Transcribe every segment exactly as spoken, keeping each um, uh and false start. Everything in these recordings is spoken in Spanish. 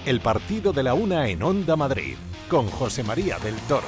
el partido de la una en Onda Madrid, con José María del Toro.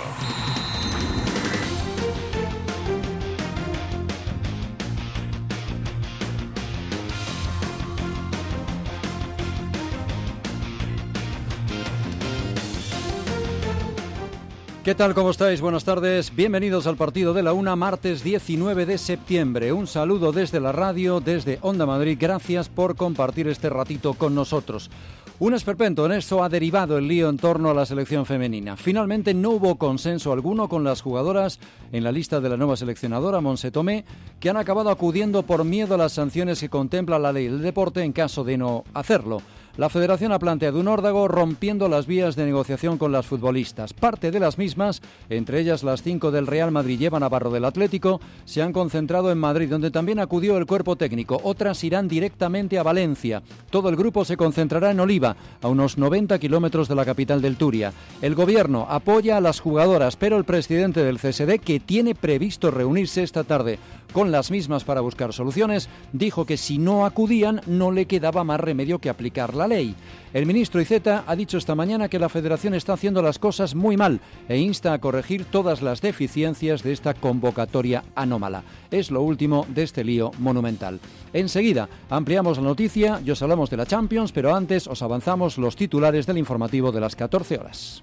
¿Qué tal? ¿Cómo estáis? Buenas tardes. Bienvenidos al partido de la una, martes diecinueve de septiembre. Un saludo desde la radio, desde Onda Madrid. Gracias por compartir este ratito con nosotros. Un esperpento en esto ha derivado el lío en torno a la selección femenina. Finalmente no hubo consenso alguno con las jugadoras en la lista de la nueva seleccionadora, Montse Tomé, que han acabado acudiendo por miedo a las sanciones que contempla la ley del deporte en caso de no hacerlo. La Federación ha planteado un órdago rompiendo las vías de negociación con las futbolistas. Parte de las mismas, entre ellas las cinco del Real Madrid y Eva Navarro del Atlético, se han concentrado en Madrid, donde también acudió el cuerpo técnico. Otras irán directamente a Valencia. Todo el grupo se concentrará en Oliva, a unos noventa kilómetros de la capital del Turia. El gobierno apoya a las jugadoras, pero el presidente del C S D, que tiene previsto reunirse esta tarde con las mismas para buscar soluciones, dijo que si no acudían no le quedaba más remedio que aplicar la ley. El ministro Iceta ha dicho esta mañana que la Federación está haciendo las cosas muy mal e insta a corregir todas las deficiencias de esta convocatoria anómala. Es lo último de este lío monumental. Enseguida ampliamos la noticia y os hablamos de la Champions, pero antes os avanzamos los titulares del informativo de las catorce horas.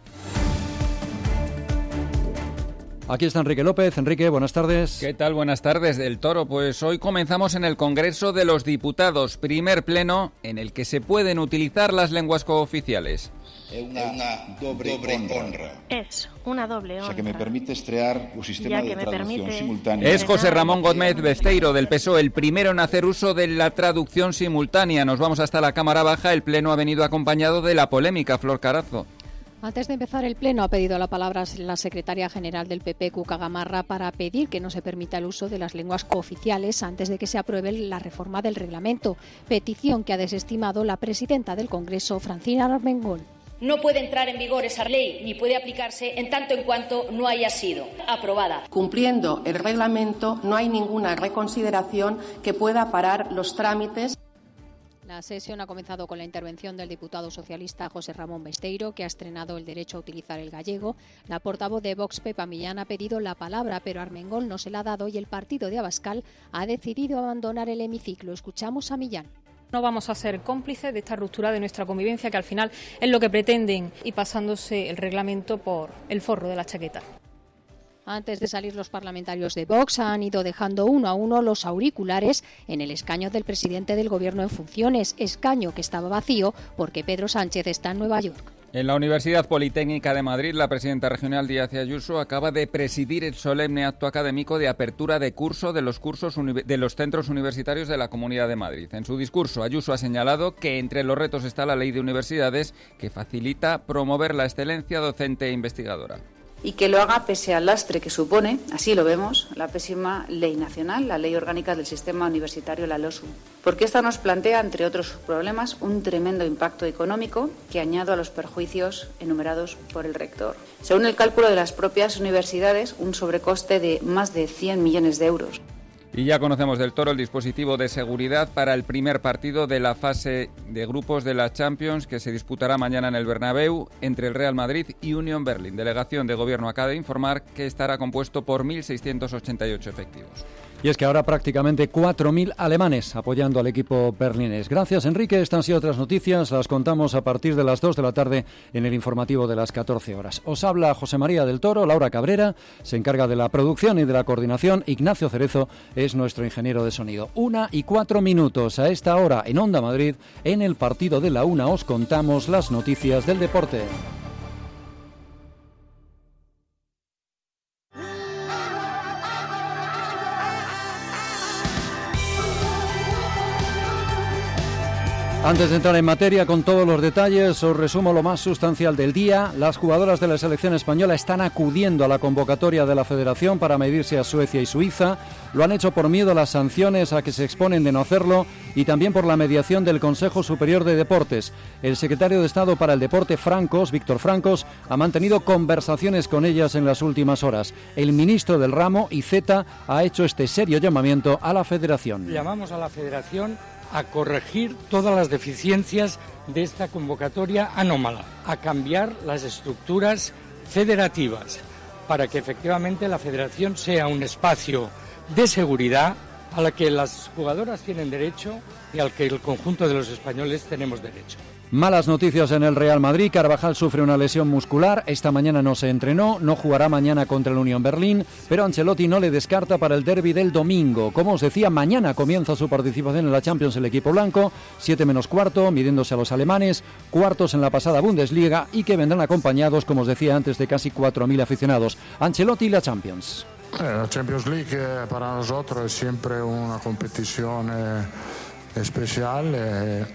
Aquí está Enrique López. Enrique, buenas tardes. ¿Qué tal? Buenas tardes, del Toro. Pues hoy comenzamos en el Congreso de los Diputados, primer pleno en el que se pueden utilizar las lenguas cooficiales. Es una doble, doble honra. Es una doble honra. O sea, que me permite estrear un sistema de traducción simultánea. Es José Ramón Gómez Besteiro, del P S O E, el primero en hacer uso de la traducción simultánea. Nos vamos hasta la Cámara Baja. El pleno ha venido acompañado de la polémica. Flor Carazo. Antes de empezar el pleno ha pedido la palabra la secretaria general del P P, Cuca Gamarra, para pedir que no se permita el uso de las lenguas cooficiales antes de que se apruebe la reforma del reglamento, petición que ha desestimado la presidenta del Congreso, Francina Armengol. No puede entrar en vigor esa ley ni puede aplicarse en tanto en cuanto no haya sido aprobada. Cumpliendo el reglamento, no hay ninguna reconsideración que pueda parar los trámites. La sesión ha comenzado con la intervención del diputado socialista José Ramón Besteiro, que ha estrenado el derecho a utilizar el gallego. La portavoz de Vox, Pepa Millán, ha pedido la palabra, pero Armengol no se la ha dado y el partido de Abascal ha decidido abandonar el hemiciclo. Escuchamos a Millán. No vamos a ser cómplices de esta ruptura de nuestra convivencia, que al final es lo que pretenden, y pasándose el reglamento por el forro de la chaqueta. Antes de salir, los parlamentarios de Vox han ido dejando uno a uno los auriculares en el escaño del presidente del Gobierno en funciones, escaño que estaba vacío porque Pedro Sánchez está en Nueva York. En la Universidad Politécnica de Madrid, la presidenta regional Díaz Ayuso acaba de presidir el solemne acto académico de apertura de curso de los cursos de los centros universitarios de la Comunidad de Madrid. En su discurso, Ayuso ha señalado que entre los retos está la ley de universidades, que facilita promover la excelencia docente e investigadora. Y que lo haga pese al lastre que supone, así lo vemos, la pésima ley nacional, la ley orgánica del sistema universitario, la LOSU. Porque esta nos plantea, entre otros problemas, un tremendo impacto económico que añado a los perjuicios enumerados por el rector. Según el cálculo de las propias universidades, un sobrecoste de más de cien millones de euros. Y ya conocemos del Toro el dispositivo de seguridad para el primer partido de la fase de grupos de la Champions, que se disputará mañana en el Bernabéu entre el Real Madrid y Union Berlin. Delegación de Gobierno acaba de informar que estará compuesto por mil seiscientos ochenta y ocho efectivos. Y es que ahora prácticamente cuatro mil alemanes apoyando al equipo berlinés. Gracias, Enrique. Estas han sido otras noticias. Las contamos a partir de las dos de la tarde en el informativo de las catorce horas. Os habla José María del Toro. Laura Cabrera se encarga de la producción y de la coordinación. Ignacio Cerezo es nuestro ingeniero de sonido. Una y cuatro minutos a esta hora en Onda Madrid. En el partido de la una os contamos las noticias del deporte. Antes de entrar en materia con todos los detalles, os resumo lo más sustancial del día. Las jugadoras de la selección española están acudiendo a la convocatoria de la Federación para medirse a Suecia y Suiza. Lo han hecho por miedo a las sanciones a que se exponen de no hacerlo y también por la mediación del Consejo Superior de Deportes. El secretario de Estado para el Deporte, Francos, Víctor Francos, ha mantenido conversaciones con ellas en las últimas horas. El ministro del ramo, Iceta, ha hecho este serio llamamiento a la Federación. Llamamos a la Federación a corregir todas las deficiencias de esta convocatoria anómala, a cambiar las estructuras federativas para que efectivamente la federación sea un espacio de seguridad a la que las jugadoras tienen derecho y al que el conjunto de los españoles tenemos derecho. Malas noticias en el Real Madrid. Carvajal sufre una lesión muscular. Esta mañana no se entrenó, no jugará mañana contra el Unión Berlín, pero Ancelotti no le descarta para el derbi del domingo. Como os decía, mañana comienza su participación en la Champions el equipo blanco, siete menos cuarto, midiéndose a los alemanes, cuartos en la pasada Bundesliga y que vendrán acompañados, como os decía antes, de casi cuatro mil aficionados. Ancelotti y la Champions. La Champions League eh, para nosotros es siempre una competición eh, especial. Eh,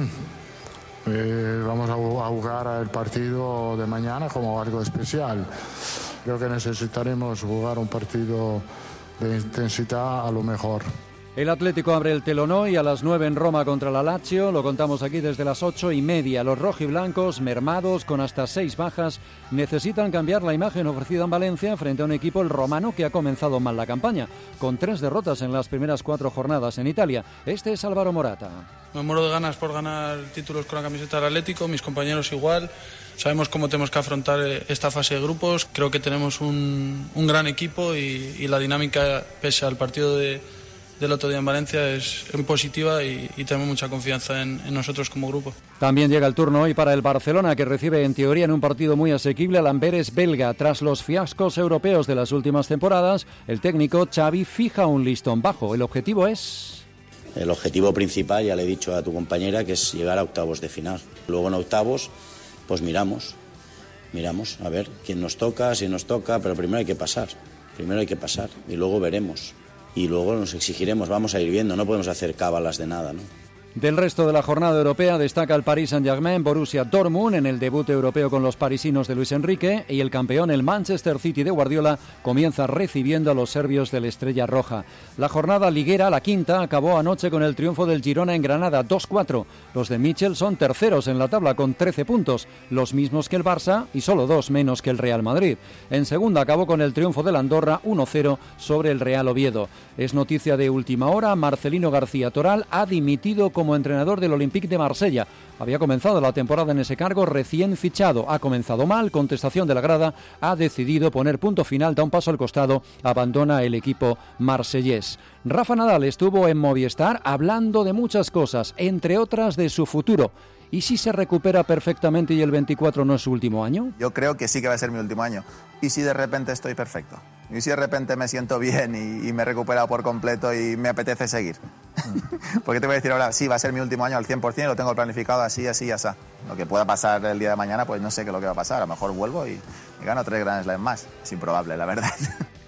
eh, vamos a, a jugar el partido de mañana como algo especial. Creo que necesitaremos jugar un partido de intensidad a lo mejor. El Atlético abre el telón hoy a las nueve en Roma contra la Lazio. Lo contamos aquí desde las ocho y media. Los rojiblancos, mermados, con hasta seis bajas, necesitan cambiar la imagen ofrecida en Valencia frente a un equipo, el romano, que ha comenzado mal la campaña, con tres derrotas en las primeras cuatro jornadas en Italia. Este es Álvaro Morata. Me muero de ganas por ganar títulos con la camiseta del Atlético, mis compañeros igual. Sabemos cómo tenemos que afrontar esta fase de grupos. Creo que tenemos un, un gran equipo y, y la dinámica, pese al partido de... del otro día en Valencia, es muy positiva y, y tenemos mucha confianza en, en nosotros como grupo. También llega el turno hoy para el Barcelona, que recibe en teoría en un partido muy asequible al Amberes belga. Tras los fiascos europeos de las últimas temporadas, el técnico Xavi fija un listón bajo. El objetivo es... El objetivo principal, ya le he dicho a tu compañera, que es llegar a octavos de final. Luego en octavos, pues miramos, miramos a ver quién nos toca, si nos toca, pero primero hay que pasar, primero hay que pasar y luego veremos. Y luego nos exigiremos, vamos a ir viendo, no podemos hacer cábalas de nada, ¿no? Del resto de la jornada europea destaca el Paris Saint-Germain, Borussia Dortmund en el debut europeo con los parisinos de Luis Enrique, y el campeón, el Manchester City de Guardiola, comienza recibiendo a los serbios de la Estrella Roja. La jornada liguera, la quinta, acabó anoche con el triunfo del Girona en Granada, dos cuatro. Los de Michel son terceros en la tabla con trece puntos, los mismos que el Barça y solo dos menos que el Real Madrid. En segunda acabó con el triunfo del Andorra uno cero sobre el Real Oviedo. Es noticia de última hora, Marcelino García Toral ha dimitido como como entrenador del Olympique de Marsella. Había comenzado la temporada en ese cargo recién fichado. Ha comenzado mal, contestación de la grada, ha decidido poner punto final, da un paso al costado, abandona el equipo marsellés. Rafa Nadal estuvo en Movistar hablando de muchas cosas, entre otras de su futuro. ¿Y si se recupera perfectamente y el veinticuatro no es su último año? Yo creo que sí que va a ser mi último año. ¿Y si de repente estoy perfecto? ¿Y si de repente me siento bien y, y me he recuperado por completo y me apetece seguir? Porque te voy a decir ahora, sí, va a ser mi último año al cien por ciento, lo tengo planificado así, así, así. Lo que pueda pasar el día de mañana, pues no sé qué es lo que va a pasar. A lo mejor vuelvo y, y gano tres Grand Slams más. Es improbable, la verdad.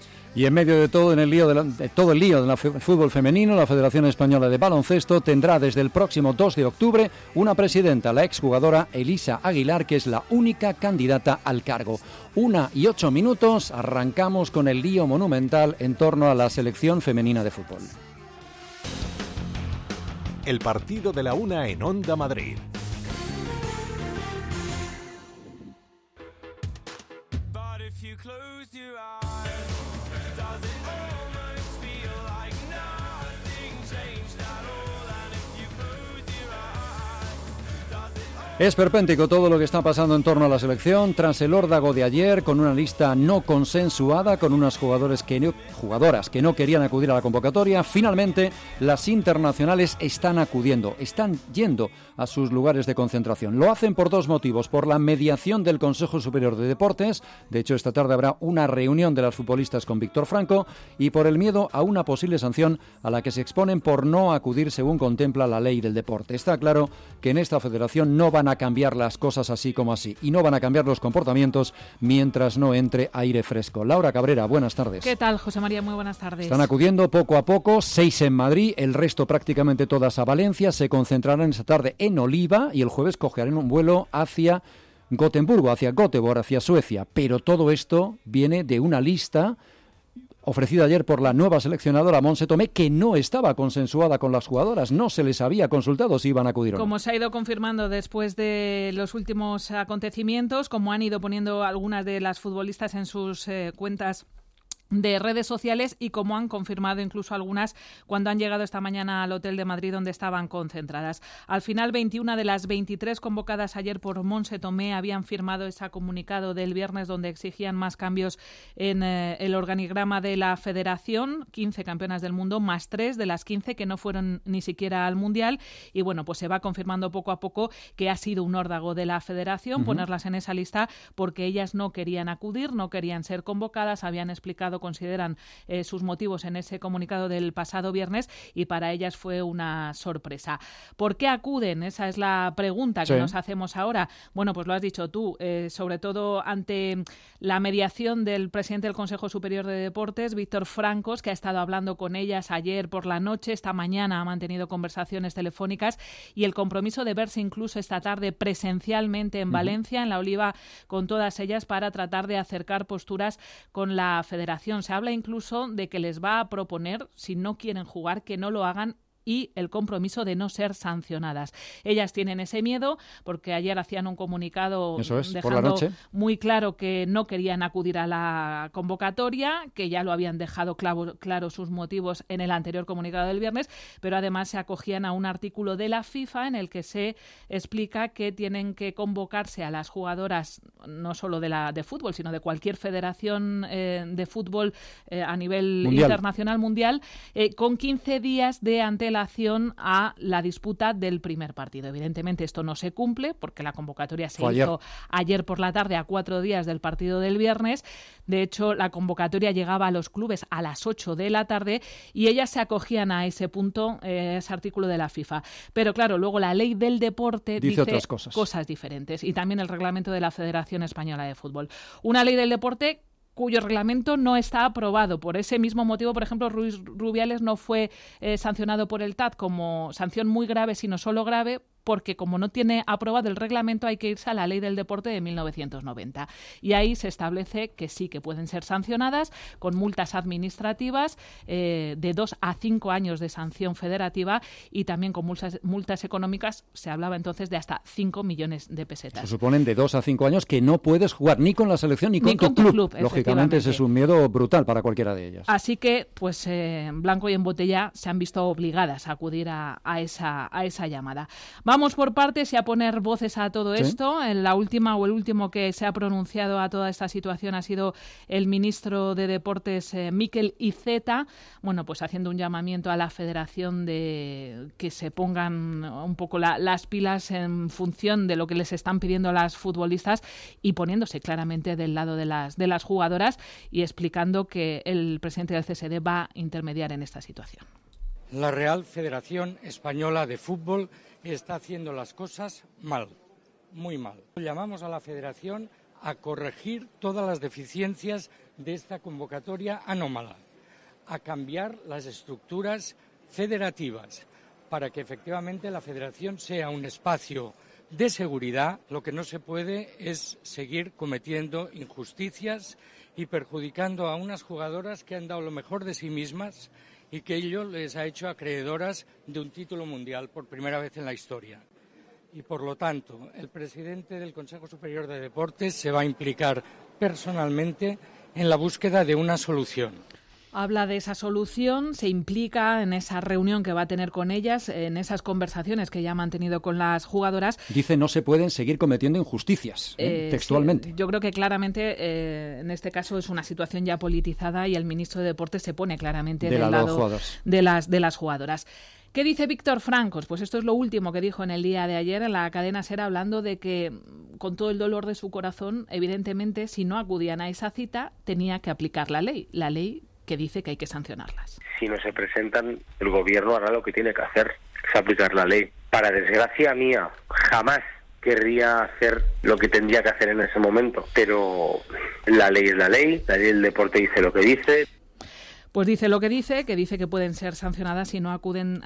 Y en medio de todo, en el lío de, la, de todo el lío del fútbol femenino, la Federación Española de Baloncesto tendrá desde el próximo dos de octubre una presidenta, la exjugadora Elisa Aguilar, que es la única candidata al cargo. Una y ocho minutos, arrancamos con el lío monumental en torno a la selección femenina de fútbol. El partido de la una en Onda Madrid. Es perpéntico todo lo que está pasando en torno a la selección tras el órdago de ayer, con una lista no consensuada, con unas jugadores que no, jugadoras que no querían acudir a la convocatoria. Finalmente, las internacionales están acudiendo, están yendo a sus lugares de concentración. Lo hacen por dos motivos: por la mediación del Consejo Superior de Deportes, de hecho esta tarde habrá una reunión de las futbolistas con Víctor Franco, y por el miedo a una posible sanción a la que se exponen por no acudir según contempla la ley del deporte. Está claro que en esta federación no van a cambiar las cosas así como así, y no van a cambiar los comportamientos mientras no entre aire fresco. Laura Cabrera, buenas tardes. ¿Qué tal, José María? Muy buenas tardes. Están acudiendo poco a poco, seis en Madrid, el resto prácticamente todas a Valencia. Se concentrarán esta tarde en Oliva y el jueves cogerán un vuelo hacia Gotemburgo, hacia Göteborg, hacia Suecia. Pero todo esto viene de una lista ofrecida ayer por la nueva seleccionadora Montse Tomé, que no estaba consensuada con las jugadoras, no se les había consultado si iban a acudir o no. Como se ha ido confirmando después de los últimos acontecimientos, como han ido poniendo algunas de las futbolistas en sus eh, cuentas de redes sociales y como han confirmado incluso algunas cuando han llegado esta mañana al Hotel de Madrid donde estaban concentradas. Al final, veintiuna de las veintitrés convocadas ayer por Montse Tomé habían firmado ese comunicado del viernes donde exigían más cambios en eh, el organigrama de la federación, quince campeonas del mundo más tres de las quince que no fueron ni siquiera al Mundial, y bueno, pues se va confirmando poco a poco que ha sido un órdago de la federación uh-huh. ponerlas en esa lista porque ellas no querían acudir, no querían ser convocadas, habían explicado consideran eh, sus motivos en ese comunicado del pasado viernes y para ellas fue una sorpresa. ¿Por qué acuden? Esa es la pregunta que sí. nos hacemos ahora. Bueno, pues lo has dicho tú, eh, sobre todo ante la mediación del presidente del Consejo Superior de Deportes, Víctor Francos, que ha estado hablando con ellas ayer por la noche, esta mañana ha mantenido conversaciones telefónicas y el compromiso de verse incluso esta tarde presencialmente en uh-huh. Valencia, en La Oliva, con todas ellas para tratar de acercar posturas con la federación. Se habla incluso de que les va a proponer, si no quieren jugar, que no lo hagan y el compromiso de no ser sancionadas. Ellas tienen ese miedo porque ayer hacían un comunicado Eso es, dejando por la noche. muy claro que no querían acudir a la convocatoria, que ya lo habían dejado claro, claro sus motivos en el anterior comunicado del viernes, pero además se acogían a un artículo de la FIFA en el que se explica que tienen que convocarse a las jugadoras no solo de la de fútbol, sino de cualquier federación eh, de fútbol eh, a nivel mundial. internacional mundial, eh, con quince días de antelación a la disputa del primer partido. Evidentemente esto no se cumple porque la convocatoria se Fue hizo ayer. ayer por la tarde a cuatro días del partido del viernes. De hecho, la convocatoria llegaba a los clubes a las ocho de la tarde y ellas se acogían a ese punto, eh, ese artículo de la FIFA. Pero claro, luego la ley del deporte dice, dice otras cosas. cosas diferentes y también el reglamento de la Federación Española de Fútbol. Una ley del deporte cuyo reglamento no está aprobado. Por ese mismo motivo, por ejemplo, Ruiz Rubiales no fue eh, sancionado por el T A D como sanción muy grave, sino solo grave, porque como no tiene aprobado el reglamento hay que irse a la Ley del Deporte de mil novecientos noventa. Y ahí se establece que sí, que pueden ser sancionadas con multas administrativas eh, de dos a cinco años de sanción federativa y también con multas, multas económicas. Se hablaba entonces de hasta cinco millones de pesetas. Se suponen de dos a cinco años que no puedes jugar ni con la selección ni con, ni con tu, tu club. club. Lógicamente ese es un miedo brutal para cualquiera de ellas. Así que, pues, eh, en blanco y en botella se han visto obligadas a acudir a, a, esa, a esa llamada. Vamos Vamos por partes y a poner voces a todo esto. ¿Sí? La última o el último que se ha pronunciado a toda esta situación ha sido el ministro de Deportes, eh, Mikel Iceta, bueno, pues haciendo un llamamiento a la federación de que se pongan un poco la, las pilas en función de lo que les están pidiendo las futbolistas y poniéndose claramente del lado de las, de las jugadoras y explicando que el presidente del C S D va a intermediar en esta situación. La Real Federación Española de Fútbol está haciendo las cosas mal, muy mal. Llamamos a la Federación a corregir todas las deficiencias de esta convocatoria anómala, a cambiar las estructuras federativas para que efectivamente la Federación sea un espacio de seguridad. Lo que no se puede es seguir cometiendo injusticias y perjudicando a unas jugadoras que han dado lo mejor de sí mismas y que ello les ha hecho acreedoras de un título mundial por primera vez en la historia. Y por lo tanto, el presidente del Consejo Superior de Deportes se va a implicar personalmente en la búsqueda de una solución. Habla de esa solución, se implica en esa reunión que va a tener con ellas, en esas conversaciones que ya ha mantenido con las jugadoras. Dice no se pueden seguir cometiendo injusticias, ¿eh? Eh, textualmente. Sí, yo creo que claramente eh, en este caso es una situación ya politizada y el ministro de Deportes se pone claramente de del lado jugadoras. de las, de las jugadoras. ¿Qué dice Víctor Francos? Pues esto es lo último que dijo en el día de ayer en la cadena SER, hablando de que, con todo el dolor de su corazón, evidentemente, si no acudían a esa cita, tenía que aplicar la ley, la ley que dice que hay que sancionarlas. Si no se presentan, el gobierno hará lo que tiene que hacer, es aplicar la ley. Para desgracia mía, jamás querría hacer lo que tendría que hacer en ese momento, pero la ley es la ley, la ley del deporte dice lo que dice. Pues dice lo que dice, que dice que pueden ser sancionadas si no acuden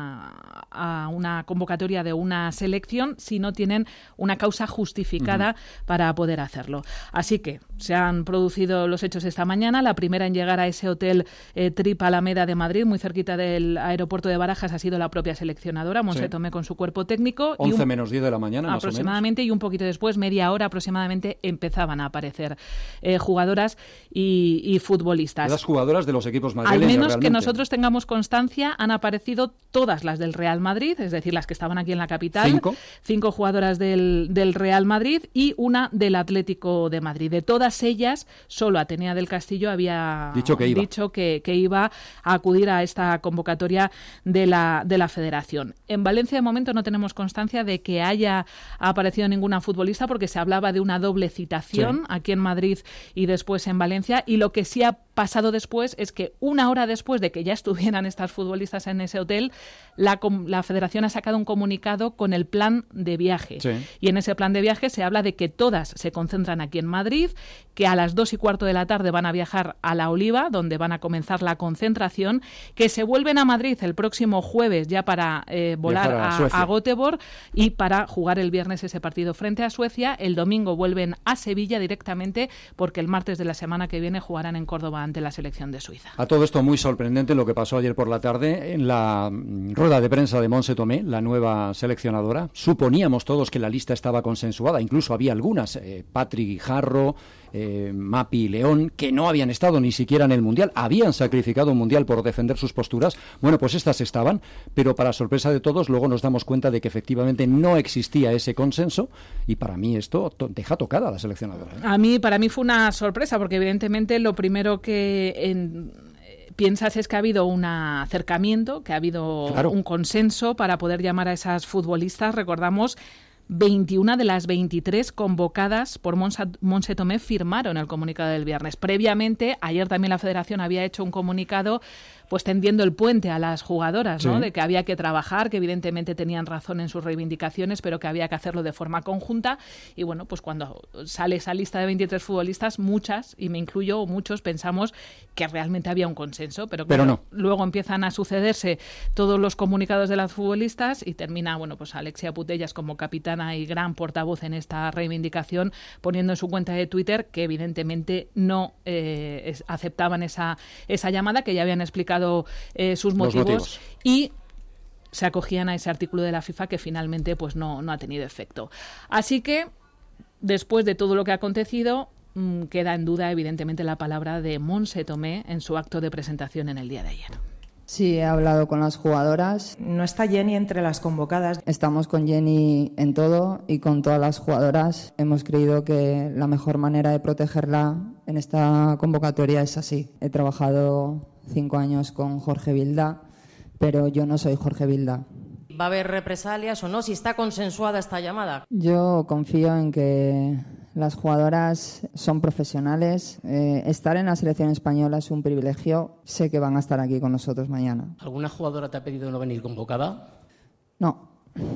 a, a una convocatoria de una selección, si no tienen una causa justificada uh-huh. para poder hacerlo. Así que se han producido los hechos esta mañana. La primera en llegar a ese hotel eh, Trip Alameda de Madrid, muy cerquita del aeropuerto de Barajas, ha sido la propia seleccionadora, Montse sí. Tomé, con su cuerpo técnico. once menos diez de la mañana, más aproximadamente, o menos. Y un poquito después, media hora aproximadamente, empezaban a aparecer eh, jugadoras y, y futbolistas. Las jugadoras de los equipos madrileños. Al menos realmente. Que nosotros tengamos constancia, han aparecido todas las del Real Madrid, es decir, las que estaban aquí en la capital. Cinco. Cinco jugadoras del, del Real Madrid y una del Atlético de Madrid. De todas ellas, solo Atenea del Castillo había dicho que iba, dicho que, que iba a acudir a esta convocatoria de la, de la Federación. En Valencia, de momento, no tenemos constancia de que haya aparecido ninguna futbolista, porque se hablaba de una doble citación sí. aquí en Madrid y después en Valencia, y lo que sí ha pasado después es que una hora después de que ya estuvieran estas futbolistas en ese hotel, la, la Federación ha sacado un comunicado con el plan de viaje. Sí. Y en ese plan de viaje se habla de que todas se concentran aquí en Madrid, que a las dos y cuarto de la tarde van a viajar a La Oliva, donde van a comenzar la concentración, que se vuelven a Madrid el próximo jueves ya para eh, volar a, a, a Göteborg y para jugar el viernes ese partido frente a Suecia. El domingo vuelven a Sevilla directamente, porque el martes de la semana que viene jugarán en Córdoba ante la selección de Suiza. A todo esto, muy sorprendente lo que pasó ayer por la tarde en la rueda de prensa de Montse Tomé, la nueva seleccionadora. Suponíamos todos que la lista estaba consensuada, incluso había algunas, eh, Patri Guijarro, eh, Mapi y León, que no habían estado ni siquiera en el Mundial, habían sacrificado un Mundial por defender sus posturas. Bueno, pues estas estaban, pero para sorpresa de todos, luego nos damos cuenta de que efectivamente no existía ese consenso, y para mí esto to- deja tocada a la seleccionadora, ¿eh? A mí, para mí fue una sorpresa, porque evidentemente lo primero que en, eh, piensas es que ha habido un acercamiento, que ha habido claro. un consenso para poder llamar a esas futbolistas. Recordamos, veintiuna de las veintitrés convocadas por Montse Tomé firmaron el comunicado del viernes. Previamente, ayer también la Federación había hecho un comunicado pues tendiendo el puente a las jugadoras, ¿no? Sí. De que había que trabajar, que evidentemente tenían razón en sus reivindicaciones, pero que había que hacerlo de forma conjunta. Y bueno, pues cuando sale esa lista de veintitrés futbolistas, muchas, y me incluyo, muchos, pensamos que realmente había un consenso, pero, pero claro, no. Luego empiezan a sucederse todos los comunicados de las futbolistas y termina, bueno, pues Alexia Putellas como capitana y gran portavoz en esta reivindicación, poniendo en su cuenta de Twitter que evidentemente no eh, es, aceptaban esa, esa llamada, que ya habían explicado Eh, sus motivos, motivos y se acogían a ese artículo de la FIFA que finalmente pues no, no ha tenido efecto. Así que, después de todo lo que ha acontecido, mmm, queda en duda evidentemente la palabra de Montse Tomé en su acto de presentación en el día de ayer. Sí, he hablado con las jugadoras. No está Jenny entre las convocadas. Estamos con Jenny en todo y con todas las jugadoras. Hemos creído que la mejor manera de protegerla en esta convocatoria es así. He trabajado cinco años con Jorge Vilda, pero yo no soy Jorge Vilda. ¿Va a haber represalias o no? Si está consensuada esta llamada. Yo confío en que las jugadoras son profesionales. Eh, estar en la selección española es un privilegio. Sé que van a estar aquí con nosotros mañana. ¿Alguna jugadora te ha pedido no venir convocada? No.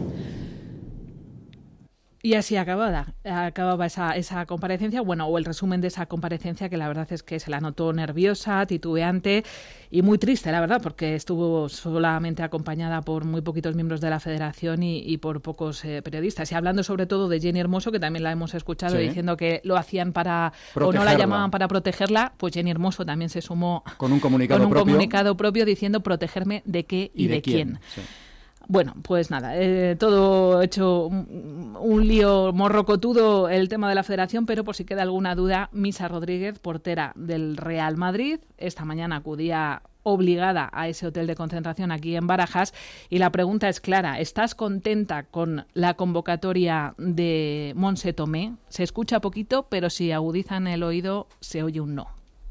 Y así acababa, acababa esa, esa comparecencia, bueno, o el resumen de esa comparecencia, que la verdad es que se la notó nerviosa, titubeante y muy triste, la verdad, porque estuvo solamente acompañada por muy poquitos miembros de la Federación y, y por pocos eh, periodistas. Y hablando sobre todo de Jenny Hermoso, que también la hemos escuchado sí. diciendo que lo hacían para, protegerla. o no la llamaban para protegerla, pues Jenny Hermoso también se sumó con un comunicado, con un propio. comunicado propio diciendo protegerme de qué y, y de, de quién. quién. Sí. Bueno, pues nada, eh, todo hecho un, un lío morrocotudo el tema de la Federación, pero por si queda alguna duda, Misa Rodríguez, portera del Real Madrid, esta mañana acudía obligada a ese hotel de concentración aquí en Barajas, y la pregunta es clara: ¿estás contenta con la convocatoria de Montse Tomé? Se escucha poquito, pero si agudizan el oído se oye un no.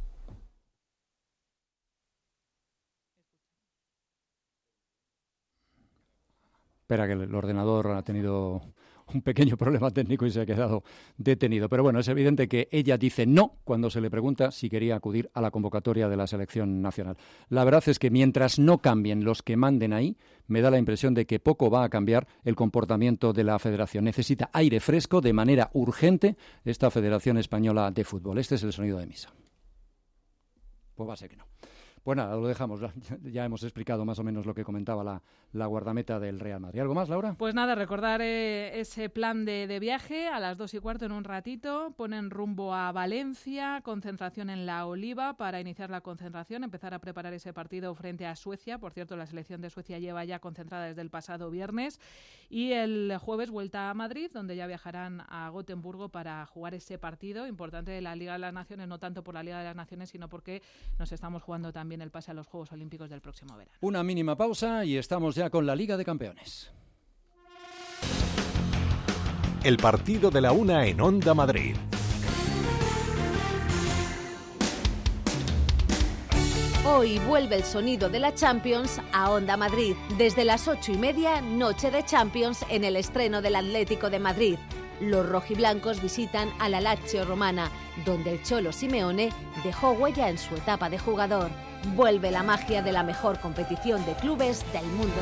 Espera, que el ordenador ha tenido un pequeño problema técnico y se ha quedado detenido. Pero bueno, es evidente que ella dice no cuando se le pregunta si quería acudir a la convocatoria de la selección nacional. La verdad es que mientras no cambien los que manden ahí, me da la impresión de que poco va a cambiar el comportamiento de la Federación. Necesita aire fresco de manera urgente esta Federación Española de Fútbol. Este es el sonido de Misa. Pues va a ser que no. Pues nada, lo dejamos. Ya hemos explicado más o menos lo que comentaba la, la guardameta del Real Madrid. ¿Algo más, Laura? Pues nada, recordar eh, ese plan de, de viaje a las dos y cuarto en un ratito. Ponen rumbo a Valencia, concentración en La Oliva para iniciar la concentración, empezar a preparar ese partido frente a Suecia. Por cierto, la selección de Suecia lleva ya concentrada desde el pasado viernes. Y el jueves vuelta a Madrid, donde ya viajarán a Gotemburgo para jugar ese partido importante de la Liga de las Naciones, no tanto por la Liga de las Naciones, sino porque nos estamos jugando también el pase a los Juegos Olímpicos del próximo verano. Una mínima pausa y estamos ya con la Liga de Campeones. El partido de la una en Onda Madrid. Hoy vuelve el sonido de la Champions a Onda Madrid. Desde las ocho y media, noche de Champions en el estreno del Atlético de Madrid. Los rojiblancos visitan a la Lazio romana, donde el Cholo Simeone dejó huella en su etapa de jugador. Vuelve la magia de la mejor competición de clubes del mundo.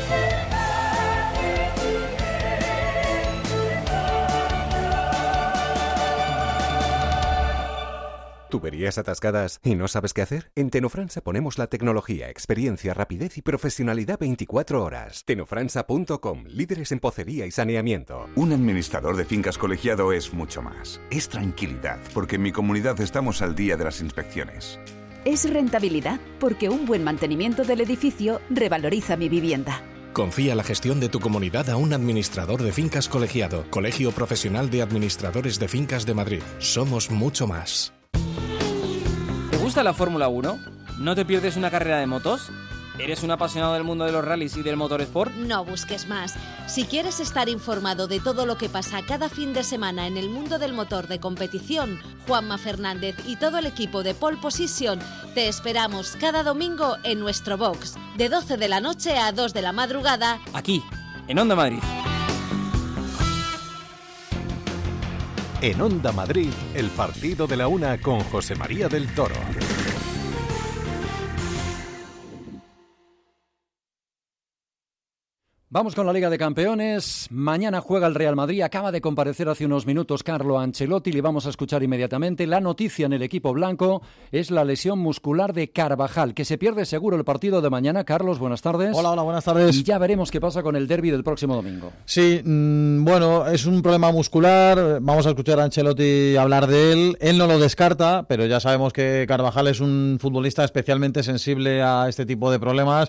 ¿Tuberías atascadas y no sabes qué hacer? En Tenofransa ponemos la tecnología, experiencia, rapidez y profesionalidad veinticuatro horas. tenofransa punto com, líderes en pocería y saneamiento. Un administrador de fincas colegiado es mucho más. Es tranquilidad, porque en mi comunidad estamos al día de las inspecciones. Es rentabilidad, porque un buen mantenimiento del edificio revaloriza mi vivienda. Confía la gestión de tu comunidad a un administrador de fincas colegiado. Colegio Profesional de Administradores de Fincas de Madrid. Somos mucho más. ¿Te gusta la Fórmula uno? ¿No te pierdes una carrera de motos? ¿Eres un apasionado del mundo de los rallies y del motorsport? No busques más. Si quieres estar informado de todo lo que pasa cada fin de semana en el mundo del motor de competición, Juanma Fernández y todo el equipo de Pole Position te esperamos cada domingo en nuestro box, de doce de la noche a dos de la madrugada, aquí, en Onda Madrid. En Onda Madrid, el partido de la una con José María del Toro. Vamos con la Liga de Campeones. Mañana juega el Real Madrid. Acaba de comparecer hace unos minutos Carlo Ancelotti. Le vamos a escuchar inmediatamente. La noticia en el equipo blanco es la lesión muscular de Carvajal, que se pierde seguro el partido de mañana. Carlos, buenas tardes. Hola, hola, buenas tardes. Y ya veremos qué pasa con el derbi del próximo domingo. Sí, mmm, bueno, es un problema muscular. Vamos a escuchar a Ancelotti hablar de él. Él no lo descarta, pero ya sabemos que Carvajal es un futbolista especialmente sensible a este tipo de problemas.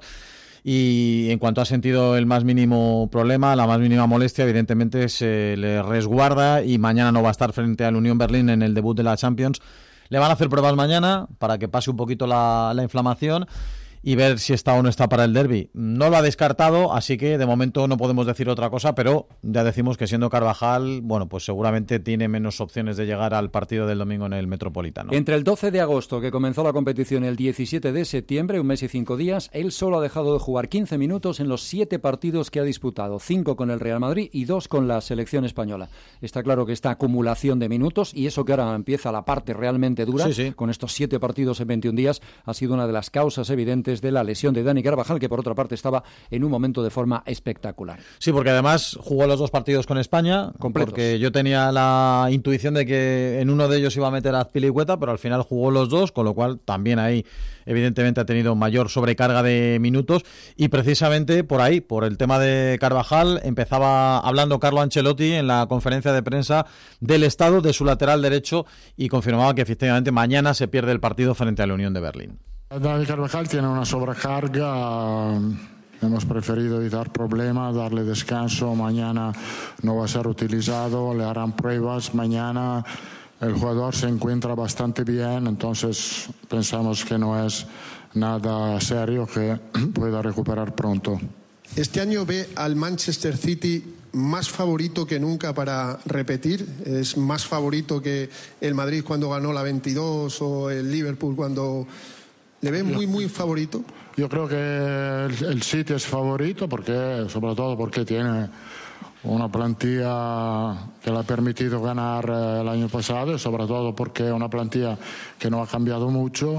Y en cuanto ha sentido el más mínimo problema, la más mínima molestia, evidentemente se le resguarda y mañana no va a estar frente al Unión Berlín en el debut de la Champions. Le van a hacer pruebas mañana para que pase un poquito la, la inflamación y ver si está o no está para el derbi. No lo ha descartado, así que de momento no podemos decir otra cosa, pero ya decimos que siendo Carvajal, bueno, pues seguramente tiene menos opciones de llegar al partido del domingo en el Metropolitano. Entre el doce de agosto, que comenzó la competición, y el diecisiete de septiembre, un mes y cinco días, él solo ha dejado de jugar quince minutos en los siete partidos que ha disputado, cinco con el Real Madrid y dos con la selección española. Está claro que esta acumulación de minutos, y eso que ahora empieza la parte realmente dura, sí, sí. con estos siete partidos en veintiún días, ha sido una de las causas evidentes de la lesión de Dani Carvajal, que por otra parte estaba en un momento de forma espectacular. Sí, porque además jugó los dos partidos con España, completos. Porque yo tenía la intuición de que en uno de ellos iba a meter a Azpilicueta, pero al final jugó los dos, con lo cual también ahí evidentemente ha tenido mayor sobrecarga de minutos, y precisamente por ahí, por el tema de Carvajal, empezaba hablando Carlo Ancelotti en la conferencia de prensa del estado de su lateral derecho y confirmaba que efectivamente mañana se pierde el partido frente a la Unión de Berlín. Dani Carvajal tiene una sobrecarga, hemos preferido evitar problemas, darle descanso, mañana no va a ser utilizado, le harán pruebas, mañana el jugador se encuentra bastante bien, entonces pensamos que no es nada serio, que pueda recuperar pronto. Este año ve al Manchester City más favorito que nunca para repetir, es más favorito que el Madrid cuando ganó la veintidós o el Liverpool cuando... ¿Le ve muy, muy favorito? Yo creo que el, el City es favorito, porque, sobre todo porque tiene una plantilla que le ha permitido ganar el año pasado, y sobre todo porque es una plantilla que no ha cambiado mucho,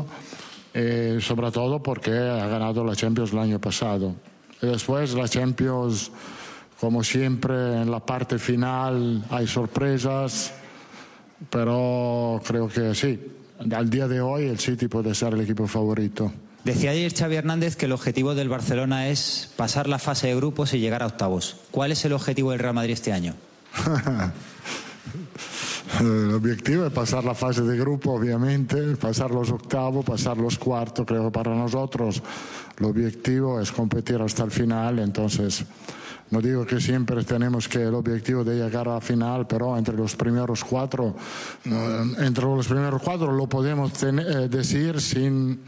y sobre todo porque ha ganado la Champions el año pasado. Y después la Champions, como siempre, en la parte final hay sorpresas, pero creo que sí. Al día de hoy el City puede ser el equipo favorito. Decía ayer Xavi Hernández que el objetivo del Barcelona es pasar la fase de grupos y llegar a octavos. ¿Cuál es el objetivo del Real Madrid este año? El objetivo es pasar la fase de grupo, obviamente, pasar los octavos, pasar los cuartos. Creo que para nosotros el objetivo es competir hasta el final. Entonces, no digo que siempre tenemos que el objetivo de llegar a la final, pero entre los primeros cuatro, entre los primeros cuatro lo podemos tener, decir sin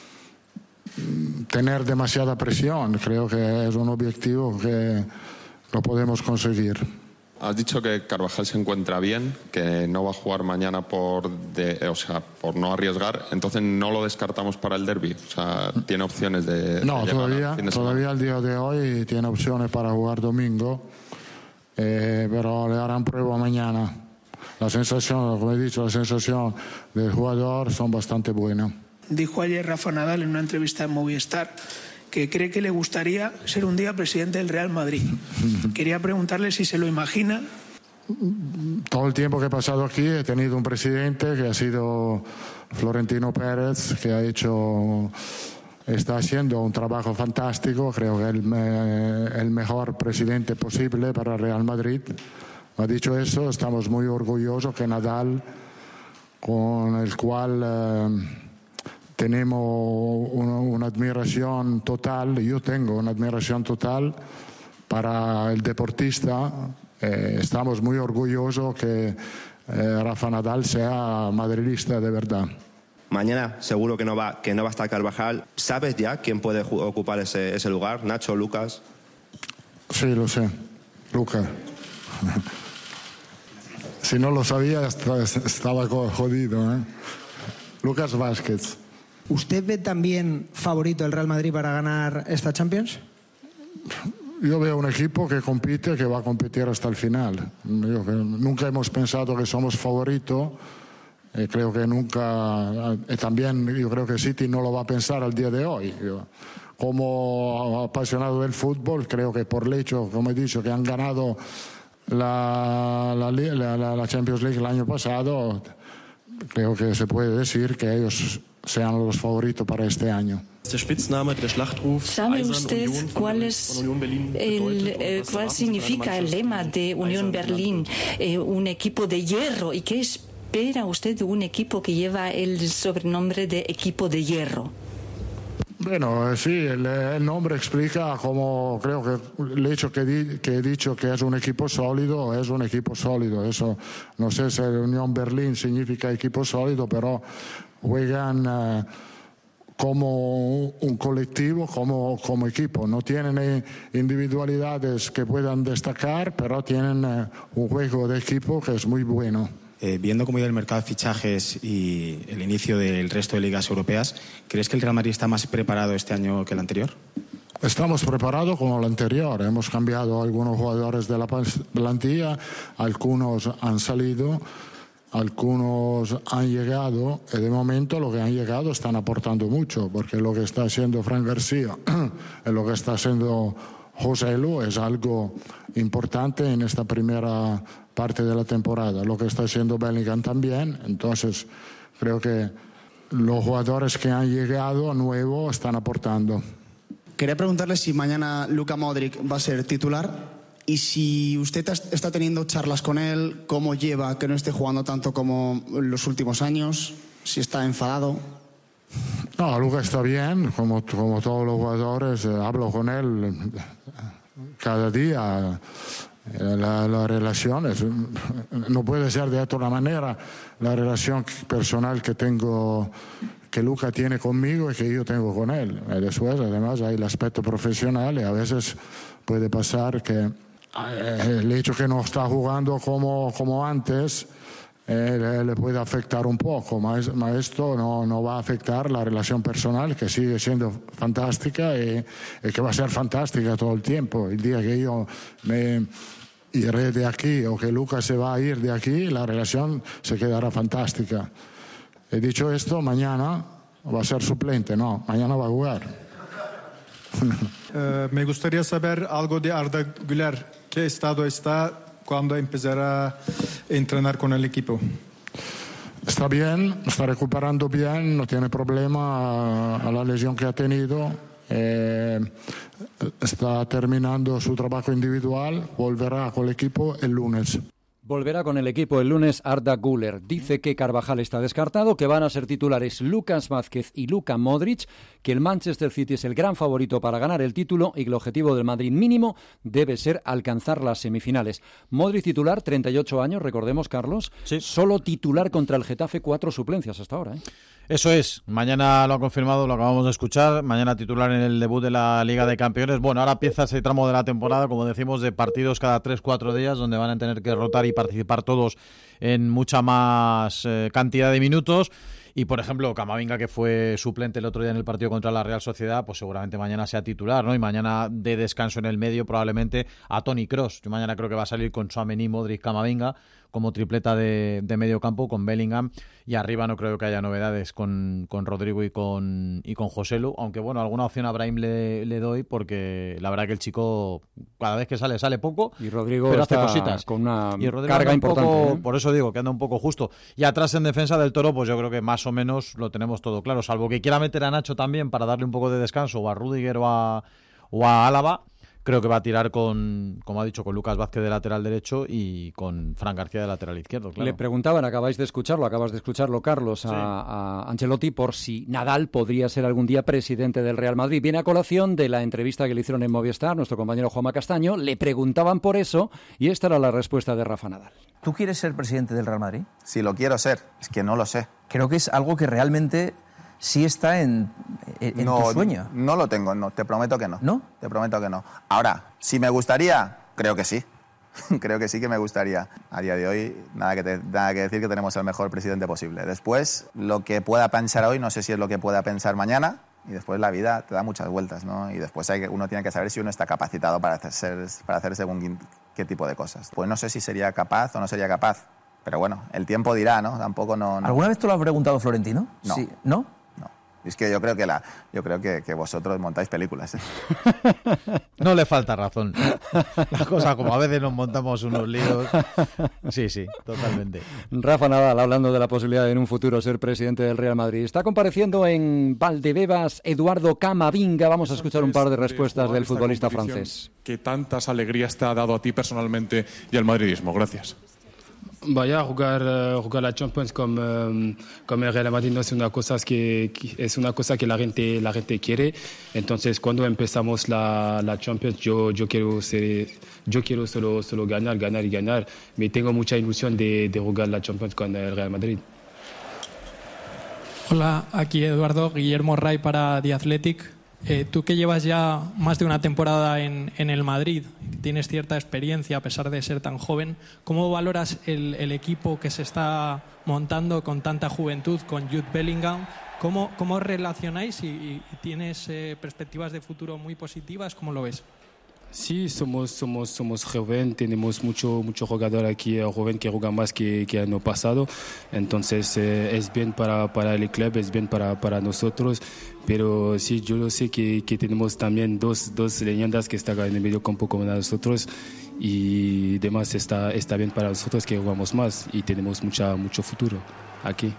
tener demasiada presión. Creo que es un objetivo que lo podemos conseguir. Has dicho que Carvajal se encuentra bien, que no va a jugar mañana por, de, o sea, por no arriesgar. Entonces no lo descartamos para el derbi. O sea, tiene opciones de. No, de todavía, todavía al día de hoy tiene opciones para jugar domingo, eh, pero le harán prueba mañana. La sensación, como he dicho, la sensación del jugador son bastante buenas. Dijo ayer Rafa Nadal en una entrevista en Movistar que cree que le gustaría ser un día presidente del Real Madrid. Quería preguntarle si se lo imagina. Todo el tiempo que he pasado aquí he tenido un presidente que ha sido Florentino Pérez, que ha hecho, está haciendo un trabajo fantástico. Creo que es el, el mejor presidente posible para el Real Madrid. Ha dicho eso, estamos muy orgullosos que Nadal, con el cual eh, tenemos una, una admiración total, yo tengo una admiración total para el deportista. Eh, estamos muy orgullosos que eh, Rafa Nadal sea madridista de verdad. Mañana seguro que no va, que no va a estar Carvajal. ¿Sabes ya quién puede ocupar ese, ese lugar? ¿Nacho, Lucas? Sí, lo sé. Lucas. Si no lo sabía, estaba jodido, ¿eh? Lucas Vázquez. ¿Usted ve también favorito el Real Madrid para ganar esta Champions? Yo veo un equipo que compite, que va a competir hasta el final. Yo, que nunca hemos pensado que somos favoritos. Eh, creo que nunca... Eh, también yo creo que City no lo va a pensar al día de hoy. Yo, como apasionado del fútbol, creo que por el hecho, como he dicho, que han ganado la, la, la, la Champions League el año pasado, creo que se puede decir que ellos sean los favoritos para este año. ¿Sabe usted cuál es el, eh, cuál significa el lema de Unión Berlín, eh, un equipo de hierro? ¿Y qué espera usted de un equipo que lleva el sobrenombre de equipo de hierro? Bueno, sí, el, el nombre explica como creo que el hecho que, di, que he dicho que es un equipo sólido, es un equipo sólido. Eso no sé si Unión Berlín significa equipo sólido, pero juegan uh, como un colectivo, como, como equipo. No tienen eh, individualidades que puedan destacar, pero tienen uh, un juego de equipo que es muy bueno. Eh, viendo cómo ha ido el mercado de fichajes y el inicio del resto de ligas europeas, ¿crees que el Real Madrid está más preparado este año que el anterior? Estamos preparados como el anterior. Hemos cambiado algunos jugadores de la plantilla, algunos han salido, algunos han llegado, y de momento lo que han llegado están aportando mucho, porque lo que está haciendo Fran García y lo que está haciendo José Lu es algo importante en esta primera parte de la temporada. Lo que está haciendo Bellingham también. Entonces creo que los jugadores que han llegado nuevos están aportando. Quería preguntarle si mañana Luka Modric va a ser titular y si usted está teniendo charlas con él, cómo lleva que no esté jugando tanto como en los últimos años, si está enfadado. No, Luka está bien, como, como todos los jugadores. Eh, hablo con él cada día. La, la relación es, no puede ser de otra manera la relación personal que tengo, que Luka tiene conmigo y que yo tengo con él. Y después además hay el aspecto profesional y a veces puede pasar que eh, el hecho que no está jugando como, como antes eh, le, le puede afectar un poco, mas, mas esto no, no va a afectar la relación personal, que sigue siendo fantástica y, y que va a ser fantástica todo el tiempo. El día que yo me iré de aquí o que Luka se va a ir de aquí, la relación se quedará fantástica. He dicho esto, mañana va a ser suplente, no, mañana va a jugar. uh, me gustaría saber algo de Arda Güler. ¿Qué estado está cuando empezará a entrenar con el equipo? está bien, está recuperando bien, no tiene problema a, a la lesión que ha tenido. Eh, está terminando su trabajo individual, volverá con el equipo el lunes. Volverá con el equipo el lunes Arda Güler. Dice que Carvajal está descartado, que van a ser titulares Lucas Vázquez y Luka Modric, que el Manchester City es el gran favorito para ganar el título y que el objetivo del Madrid mínimo debe ser alcanzar las semifinales. Modric titular, treinta y ocho años, recordemos, Carlos, sí. Solo titular contra el Getafe, cuatro suplencias hasta ahora, ¿eh? Eso es, mañana lo ha confirmado, lo acabamos de escuchar, mañana titular en el debut de la Liga de Campeones. Bueno, ahora empieza ese tramo de la temporada, como decimos, de partidos cada tres cuatro días, donde van a tener que rotar y participar todos en mucha más eh, cantidad de minutos. Y, por ejemplo, Camavinga, que fue suplente el otro día en el partido contra la Real Sociedad, pues seguramente mañana sea titular, ¿no? Y mañana de descanso en el medio probablemente a Toni Kroos. Yo mañana creo que va a salir con Tchouaméni, Modric, Camavinga como tripleta de, de medio campo con Bellingham, y arriba no creo que haya novedades con, con Rodrigo y con y con Joselu, aunque bueno, alguna opción a Brahim le, le doy, porque la verdad que el chico cada vez que sale, sale poco, y Rodrigo pero está hace cositas con una y carga un importante, poco, ¿eh? Por eso digo que anda un poco justo. Y atrás en defensa del Toro, pues yo creo que más o menos lo tenemos todo claro, salvo que quiera meter a Nacho también para darle un poco de descanso, o a Rüdiger o a, o a Álava. Creo que va a tirar con, como ha dicho, con Lucas Vázquez de lateral derecho y con Fran García de lateral izquierdo, claro. Le preguntaban, acabáis de escucharlo, acabas de escucharlo, Carlos, sí. a, a Ancelotti por si Nadal podría ser algún día presidente del Real Madrid. Viene a colación de la entrevista que le hicieron en Movistar, nuestro compañero Juanma Castaño. Le preguntaban por eso y esta era la respuesta de Rafa Nadal. ¿Tú quieres ser presidente del Real Madrid? Si lo quiero ser, es que no lo sé. Creo que es algo que realmente sí está en, en no, tu sueño. No lo tengo, no, te prometo que no. ¿No? Te prometo que no. Ahora, si me gustaría, creo que sí. Creo que sí que me gustaría. A día de hoy, nada que, te, nada que decir que tenemos el mejor presidente posible. Después, lo que pueda pensar hoy, no sé si es lo que pueda pensar mañana. Y después la vida te da muchas vueltas, ¿no? Y después hay que, uno tiene que saber si uno está capacitado para hacer, para hacer según qué tipo de cosas. Pues no sé si sería capaz o no sería capaz. Pero bueno, el tiempo dirá, ¿no? Tampoco no... no... ¿Alguna vez te lo has preguntado, Florentino? No. Sí. ¿No? Es que yo creo que la, yo creo que, que vosotros montáis películas, ¿eh? No le falta razón. La cosa, como a veces nos montamos unos líos. Sí, sí, totalmente. Rafa Nadal, hablando de la posibilidad de en un futuro ser presidente del Real Madrid. Está compareciendo en Valdebebas Eduardo Camavinga. Vamos a escuchar un par de respuestas del futbolista francés. ¿Qué tantas alegrías te ha dado a ti personalmente y al madridismo? Gracias. Vaya, jugar, uh, jugar la Champions como, um, como el Real Madrid no es una cosa que, que es una cosa que la gente la gente quiere. Entonces, cuando empezamos la, la Champions, yo yo quiero ser, yo quiero solo solo ganar, ganar y ganar. Me tengo mucha ilusión de, de jugar la Champions con el Real Madrid. Hola, aquí Eduardo Guillermo Ray para The Athletic. Eh, tú que llevas ya más de una temporada en, en el Madrid, tienes cierta experiencia a pesar de ser tan joven, ¿cómo valoras el, el equipo que se está montando con tanta juventud, con Jude Bellingham? ¿Cómo, cómo relacionáis y, y tienes eh, perspectivas de futuro muy positivas? ¿Cómo lo ves? Sí, somos, somos, somos joven, tenemos mucho, mucho jugador aquí, joven que juega más que, que el año pasado, entonces eh, es bien para, para el club, es bien para, para nosotros, pero sí, yo lo sé que, que tenemos también dos, dos leyendas que están en el medio campo como nosotros y además está, está bien para nosotros que jugamos más y tenemos mucha, mucho futuro aquí.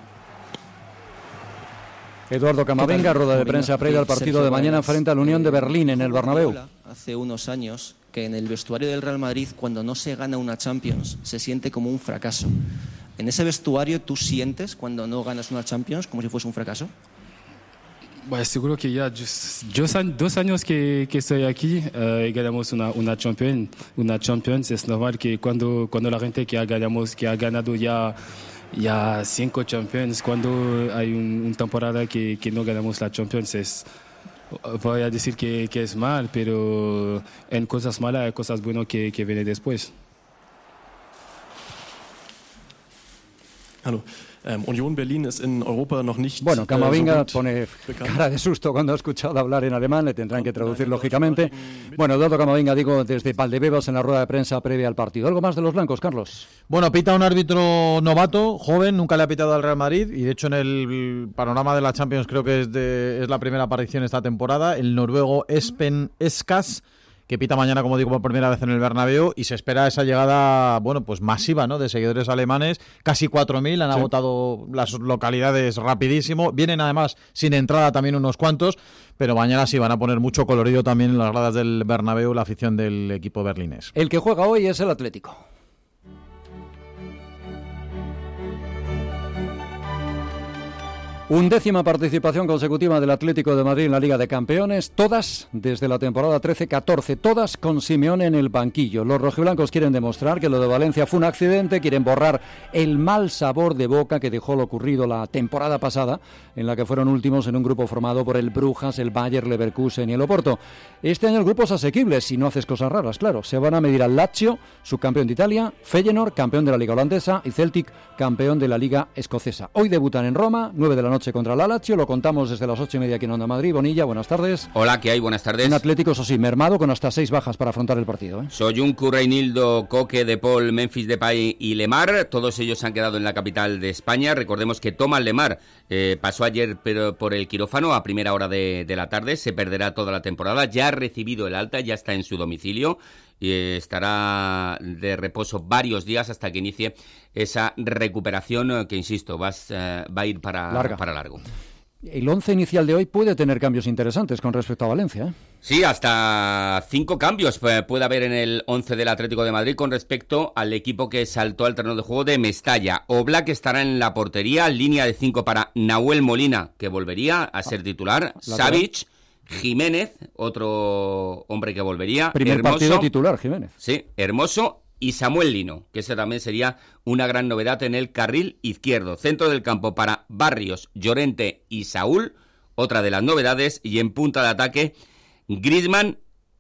Eduardo Camavinga, rueda de prensa previa al partido de mañana frente a la Unión de Berlín en el Bernabéu. Hace unos años que en el vestuario del Real Madrid, cuando no se gana una Champions, se siente como un fracaso. ¿En ese vestuario tú sientes cuando no ganas una Champions como si fuese un fracaso? Bueno, seguro que ya yo, yo dos años que, que estoy aquí uh, y ganamos una, una Champions, una Champions, es normal que cuando, cuando la gente que ha, ganamos, que ha ganado ya ya cinco Champions, cuando hay una un temporada que, que no ganamos la Champions, es, voy a decir que, que es mal, pero en cosas malas hay cosas buenas que, que vienen después. Hallo. Ähm, Union Berlin ist in Europa noch nicht. Bueno, Camavinga äh, so pone bekannt. cara de susto cuando ha escuchado hablar en alemán, le tendrán que traducir lógicamente. Bueno, Eduardo Camavinga, digo, desde Valdebebas en la rueda de prensa previa al partido. ¿Algo más de los blancos, Carlos? Bueno, pita un árbitro novato, joven, nunca le ha pitado al Real Madrid y de hecho en el panorama de la Champions creo que es, de, es la primera aparición esta temporada, el noruego Espen Eskas. que pita mañana, como digo, por primera vez en el Bernabéu, y se espera esa llegada, bueno, pues masiva, ¿no?, de seguidores alemanes. Casi cuatro mil, han sí. agotado las localidades rapidísimo. Vienen además sin entrada también unos cuantos, pero mañana sí van a poner mucho colorido también en las gradas del Bernabéu la afición del equipo berlinés. El que juega hoy es el Atlético. Undécima participación consecutiva del Atlético de Madrid en la Liga de Campeones, todas desde la temporada trece catorce, todas con Simeone en el banquillo. Los rojiblancos quieren demostrar que lo de Valencia fue un accidente, quieren borrar el mal sabor de boca que dejó lo ocurrido la temporada pasada, en la que fueron últimos en un grupo formado por el Brujas, el Bayer Leverkusen y el Oporto. Este año el grupo es asequible, si no haces cosas raras, claro. Se van a medir al Lazio, subcampeón de Italia, Feyenoord, campeón de la Liga holandesa, y Celtic, campeón de la Liga escocesa. Hoy debutan en Roma, nueve de la noche contra la Lazio, lo contamos desde las ocho y media aquí en Onda Madrid. Bonilla, buenas tardes. Hola, ¿qué hay? Buenas tardes. Un Atlético, eso sí, mermado, con hasta seis bajas para afrontar el partido, ¿eh? Soyuncu, Reinildo, Coque, De Paul, Memphis Depay y Lemar, todos ellos han quedado en la capital de España. Recordemos que Thomas Lemar eh, pasó ayer pero por el quirófano a primera hora de, de la tarde, se perderá toda la temporada, ya ha recibido el alta, ya está en su domicilio y estará de reposo varios días hasta que inicie esa recuperación que, insisto, va, va a ir para, para largo. El once inicial de hoy puede tener cambios interesantes con respecto a Valencia, ¿eh? Sí, hasta cinco cambios puede haber en el once del Atlético de Madrid con respecto al equipo que saltó al terreno de juego de Mestalla. Oblak estará en la portería, línea de cinco para Nahuel Molina, que volvería a ser titular, Savic, Jiménez, otro hombre que volvería. Primer Hermoso, partido titular, Jiménez. Sí, Hermoso y Samuel Lino, que ese también sería una gran novedad en el carril izquierdo. Centro del campo para Barrios, Llorente y Saúl, otra de las novedades, y en punta de ataque Griezmann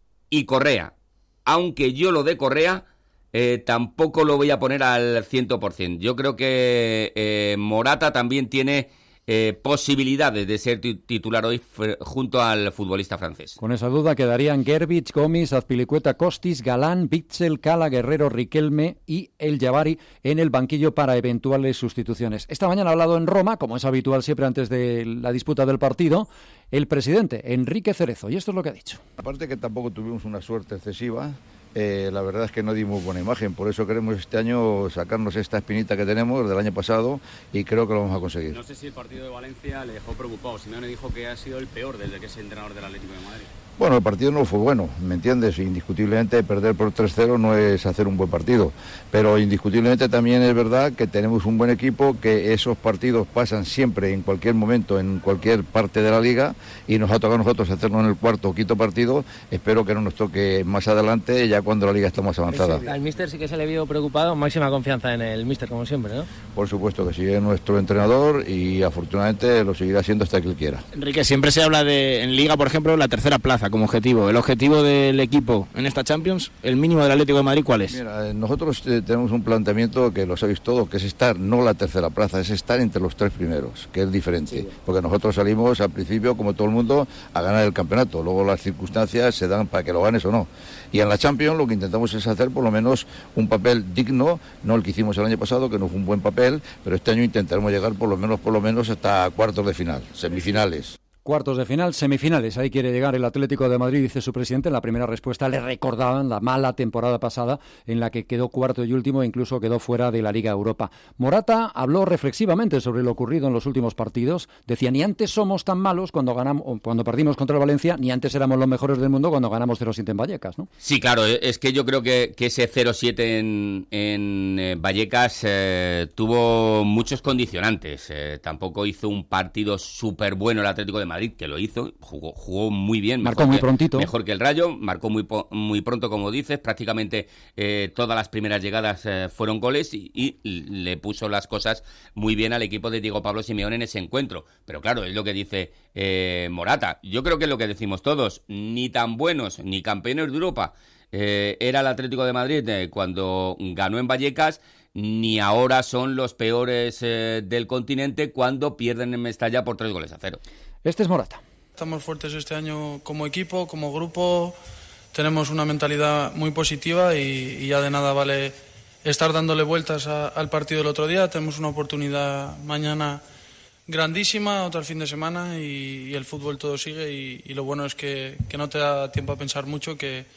y Correa. Aunque yo lo de Correa eh, tampoco lo voy a poner al cien por ciento. Yo creo que eh, Morata también tiene Eh, posibilidades de ser titular hoy f- junto al futbolista francés. Con esa duda quedarían Gerbich, Gomis, Azpilicueta, Costis, Galán, Bitzel, Cala, Guerrero, Riquelme y El Jabari en el banquillo para eventuales sustituciones. Esta mañana ha hablado en Roma, como es habitual siempre antes de la disputa del partido, el presidente Enrique Cerezo, y esto es lo que ha dicho. Aparte que tampoco tuvimos una suerte excesiva, Eh, la verdad es que no dimos buena imagen, por eso queremos este año sacarnos esta espinita que tenemos del año pasado y creo que lo vamos a conseguir. No sé si el partido de Valencia le dejó preocupado. Simeone dijo que ha sido el peor desde que es entrenador del Atlético de Madrid. Bueno, el partido no fue bueno, ¿me entiendes? Indiscutiblemente perder por tres cero no es hacer un buen partido, pero indiscutiblemente también es verdad que tenemos un buen equipo, que esos partidos pasan siempre, en cualquier momento, en cualquier parte de la liga, y nos ha tocado a nosotros hacerlo en el cuarto o quinto partido. Espero que no nos toque más adelante, ya cuando la liga está más avanzada. Sí, al míster sí que se le vio preocupado, máxima confianza en el míster, como siempre, ¿no? Por supuesto que sí, es nuestro entrenador y afortunadamente lo seguirá siendo hasta que él quiera. Enrique, siempre se habla de, en Liga, por ejemplo, la tercera plaza como objetivo. ¿El objetivo del equipo en esta Champions, el mínimo del Atlético de Madrid, cuál es? Mira, nosotros eh, tenemos un planteamiento que lo sabéis todo, que es estar, no la tercera plaza, es estar entre los tres primeros, que es diferente. Sí. Porque nosotros salimos al principio, como todo el mundo, a ganar el campeonato. Luego las circunstancias se dan para que lo ganes o no. Y en la Champions lo que intentamos es hacer por lo menos un papel digno, no el que hicimos el año pasado, que no fue un buen papel, pero este año intentaremos llegar por lo menos, por lo menos hasta cuartos de final, semifinales. Cuartos de final, semifinales, ahí quiere llegar el Atlético de Madrid, dice su presidente. En la primera respuesta le recordaban la mala temporada pasada en la que quedó cuarto y último e incluso quedó fuera de la Liga Europa. Morata habló reflexivamente sobre lo ocurrido en los últimos partidos. Decía, ni antes somos tan malos cuando ganamos, cuando perdimos contra el Valencia, ni antes éramos los mejores del mundo cuando ganamos cero siete en Vallecas, ¿no? Sí, claro, es que yo creo que, que ese cero siete en, en eh, Vallecas eh, tuvo muchos condicionantes. Eh, tampoco hizo un partido súper bueno el Atlético de Madrid. Madrid, que lo hizo, jugó, jugó muy bien. Marcó muy que, prontito. Mejor que el Rayo, marcó muy muy pronto, como dices, prácticamente eh, todas las primeras llegadas eh, fueron goles y, y le puso las cosas muy bien al equipo de Diego Pablo Simeone en ese encuentro. Pero claro, es lo que dice eh, Morata. Yo creo que es lo que decimos todos, ni tan buenos ni campeones de Europa eh, era el Atlético de Madrid eh, cuando ganó en Vallecas, ni ahora son los peores eh, del continente cuando pierden en Mestalla por tres goles a cero. Este es Morata. Estamos fuertes este año como equipo, como grupo, tenemos una mentalidad muy positiva y, y ya de nada vale estar dándole vueltas a, al partido del otro día. Tenemos una oportunidad mañana grandísima, otra el fin de semana y, y el fútbol todo sigue y, y lo bueno es que, que no te da tiempo a pensar mucho, que,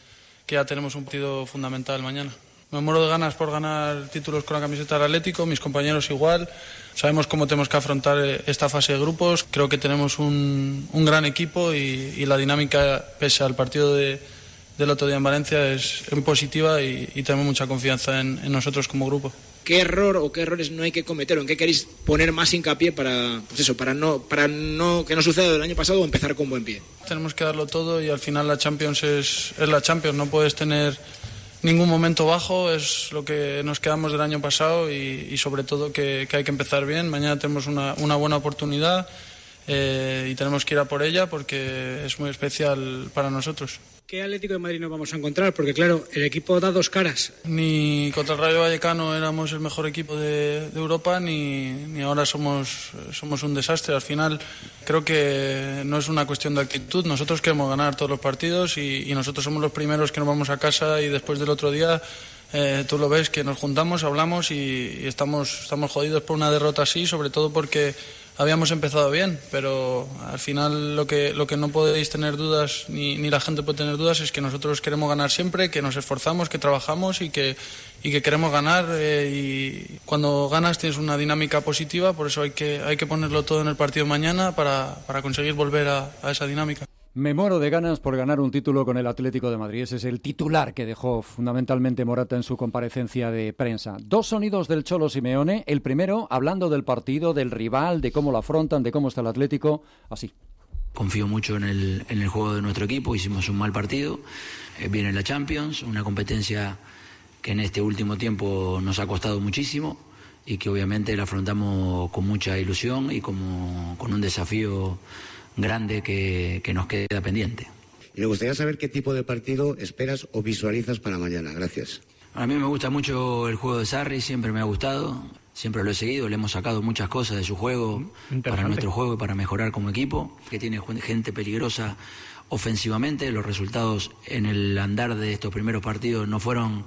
que ya tenemos un partido fundamental mañana. Me muero de ganas por ganar títulos con la camiseta del Atlético, mis compañeros igual. Sabemos cómo tenemos que afrontar esta fase de grupos. Creo que tenemos un, un gran equipo y, y la dinámica, pese al partido de, del otro día en Valencia, es muy positiva y, y tenemos mucha confianza en, en nosotros como grupo. ¿Qué error o qué errores no hay que cometer o en qué queréis poner más hincapié para, pues eso, para no, para no que no suceda el año pasado o empezar con buen pie? Tenemos que darlo todo y al final la Champions es, es la Champions. No puedes tener ningún momento bajo, es lo que nos quedamos del año pasado y, y sobre todo que, que hay que empezar bien. Mañana tenemos una, una buena oportunidad eh, y tenemos que ir a por ella porque es muy especial para nosotros. ¿Qué Atlético de Madrid nos vamos a encontrar? Porque claro, el equipo da dos caras. Ni contra el Rayo Vallecano éramos el mejor equipo de, de Europa, ni, ni ahora somos, somos un desastre. Al final creo que no es una cuestión de actitud. Nosotros queremos ganar todos los partidos y, y nosotros somos los primeros que nos vamos a casa y después del otro día eh, tú lo ves que nos juntamos, hablamos y, y estamos, estamos jodidos por una derrota así, sobre todo porque habíamos empezado bien, pero al final lo que, lo que no podéis tener dudas, ni, ni la gente puede tener dudas, es que nosotros queremos ganar siempre, que nos esforzamos, que trabajamos y que, y que queremos ganar. Eh, y cuando ganas tienes una dinámica positiva, por eso hay que, hay que ponerlo todo en el partido mañana para, para conseguir volver a, a esa dinámica. Me muero de ganas por ganar un título con el Atlético de Madrid. Ese es el titular que dejó fundamentalmente Morata en su comparecencia de prensa. Dos sonidos del Cholo Simeone. El primero, hablando del partido, del rival, de cómo lo afrontan, de cómo está el Atlético. Así. Confío mucho en el, en el juego de nuestro equipo. Hicimos un mal partido. Eh, viene la Champions, una competencia que en este último tiempo nos ha costado muchísimo y que obviamente la afrontamos con mucha ilusión y como, con un desafío grande que, que nos queda pendiente. Y me gustaría saber qué tipo de partido esperas o visualizas para mañana. Gracias. A mí me gusta mucho el juego de Sarri, siempre me ha gustado, siempre lo he seguido, le hemos sacado muchas cosas de su juego para nuestro juego y para mejorar como equipo, que tiene gente peligrosa ofensivamente. Los resultados en el andar de estos primeros partidos no fueron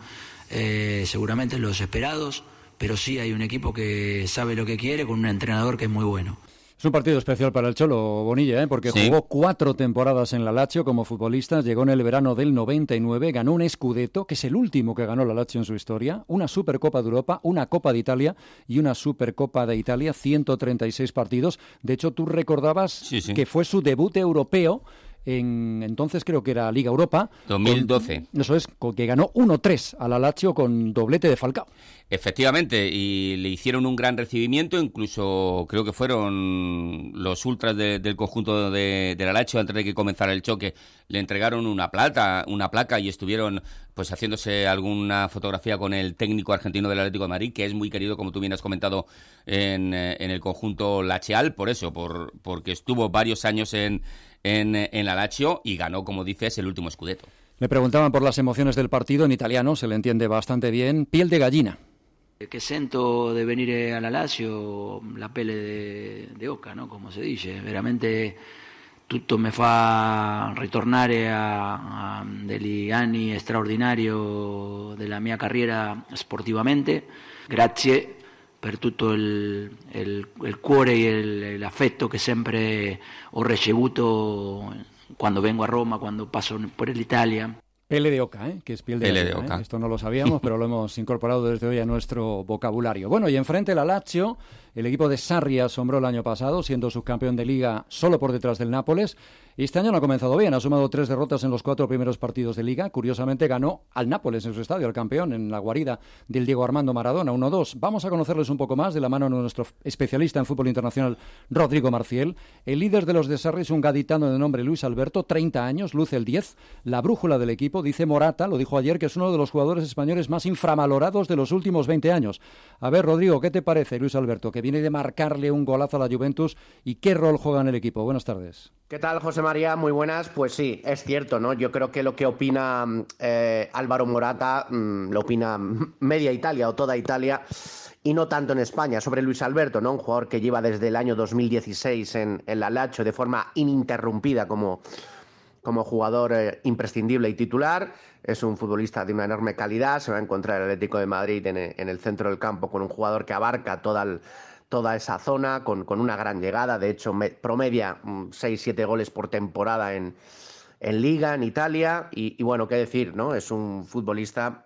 eh, seguramente los esperados, pero sí hay un equipo que sabe lo que quiere con un entrenador que es muy bueno. Es un partido especial para el Cholo, Bonilla, ¿eh? porque sí. Jugó cuatro temporadas en la Lazio como futbolista, llegó en el verano del noventa y nueve, ganó un Scudetto, que es el último que ganó la Lazio en su historia, una Supercopa de Europa, una Copa de Italia y una Supercopa de Italia, ciento treinta y seis partidos. De hecho, tú recordabas sí, sí. que fue su debut europeo en entonces creo que era Liga Europa. dos mil doce. Con, eso es, con, que ganó uno tres a la Lazio con doblete de Falcao. Efectivamente, y le hicieron un gran recibimiento, incluso creo que fueron los ultras de, del conjunto de, de la Lazio, antes de que comenzara el choque, le entregaron una plata, una placa y estuvieron pues haciéndose alguna fotografía con el técnico argentino del Atlético de Madrid, que es muy querido, como tú bien has comentado, en, en el conjunto lacheal, por eso, por porque estuvo varios años en, en, en la Lazio y ganó, como dices, el último Scudetto. Le preguntaban por las emociones del partido, en italiano, se le entiende bastante bien, piel de gallina. Che sento di venire alla Lazio la pelle de, de oca, no? Come si dice, veramente tutto mi fa ritornare a, a degli anni straordinari della mia carriera sportivamente. Grazie per tutto il, il, il cuore e l'affetto che sempre ho ricevuto quando vengo a Roma, quando passo per l'Italia. Pele de oca, ¿eh? Que es piel de, Pele de oca. oca. ¿eh? Esto no lo sabíamos, pero lo hemos incorporado desde hoy a nuestro vocabulario. Bueno, y enfrente la Lazio, el equipo de Sarri asombró el año pasado, siendo subcampeón de Liga solo por detrás del Nápoles. Y este año no ha comenzado bien, ha sumado tres derrotas en los cuatro primeros partidos de Liga. Curiosamente ganó al Nápoles en su estadio, al campeón, en la guarida del Diego Armando Maradona, uno dos. Vamos a conocerles un poco más de la mano de nuestro especialista en fútbol internacional, Rodrigo Marciel. El líder de los de Sarri es un gaditano de nombre Luis Alberto, treinta años, luce el diez, la brújula del equipo. Dice Morata, lo dijo ayer, que es uno de los jugadores españoles más infravalorados de los últimos veinte años. A ver, Rodrigo, ¿qué te parece Luis Alberto, que viene de marcarle un golazo a la Juventus y qué rol juega en el equipo? Buenas tardes. ¿Qué tal, José María? Muy buenas. Pues sí, es cierto, ¿no? Yo creo que lo que opina eh, Álvaro Morata mmm, lo opina media Italia o toda Italia y no tanto en España. Sobre Luis Alberto, ¿no? Un jugador que lleva desde el año dos mil dieciséis en, en la Lazio de forma ininterrumpida como, como jugador eh, imprescindible y titular. Es un futbolista de una enorme calidad. Se va a encontrar el Atlético de Madrid en, en el centro del campo con un jugador que abarca toda el... toda esa zona, con, con una gran llegada. De hecho, me, promedia seis siete goles por temporada en, en Liga, en Italia, y, y bueno, qué decir, ¿no? Es un futbolista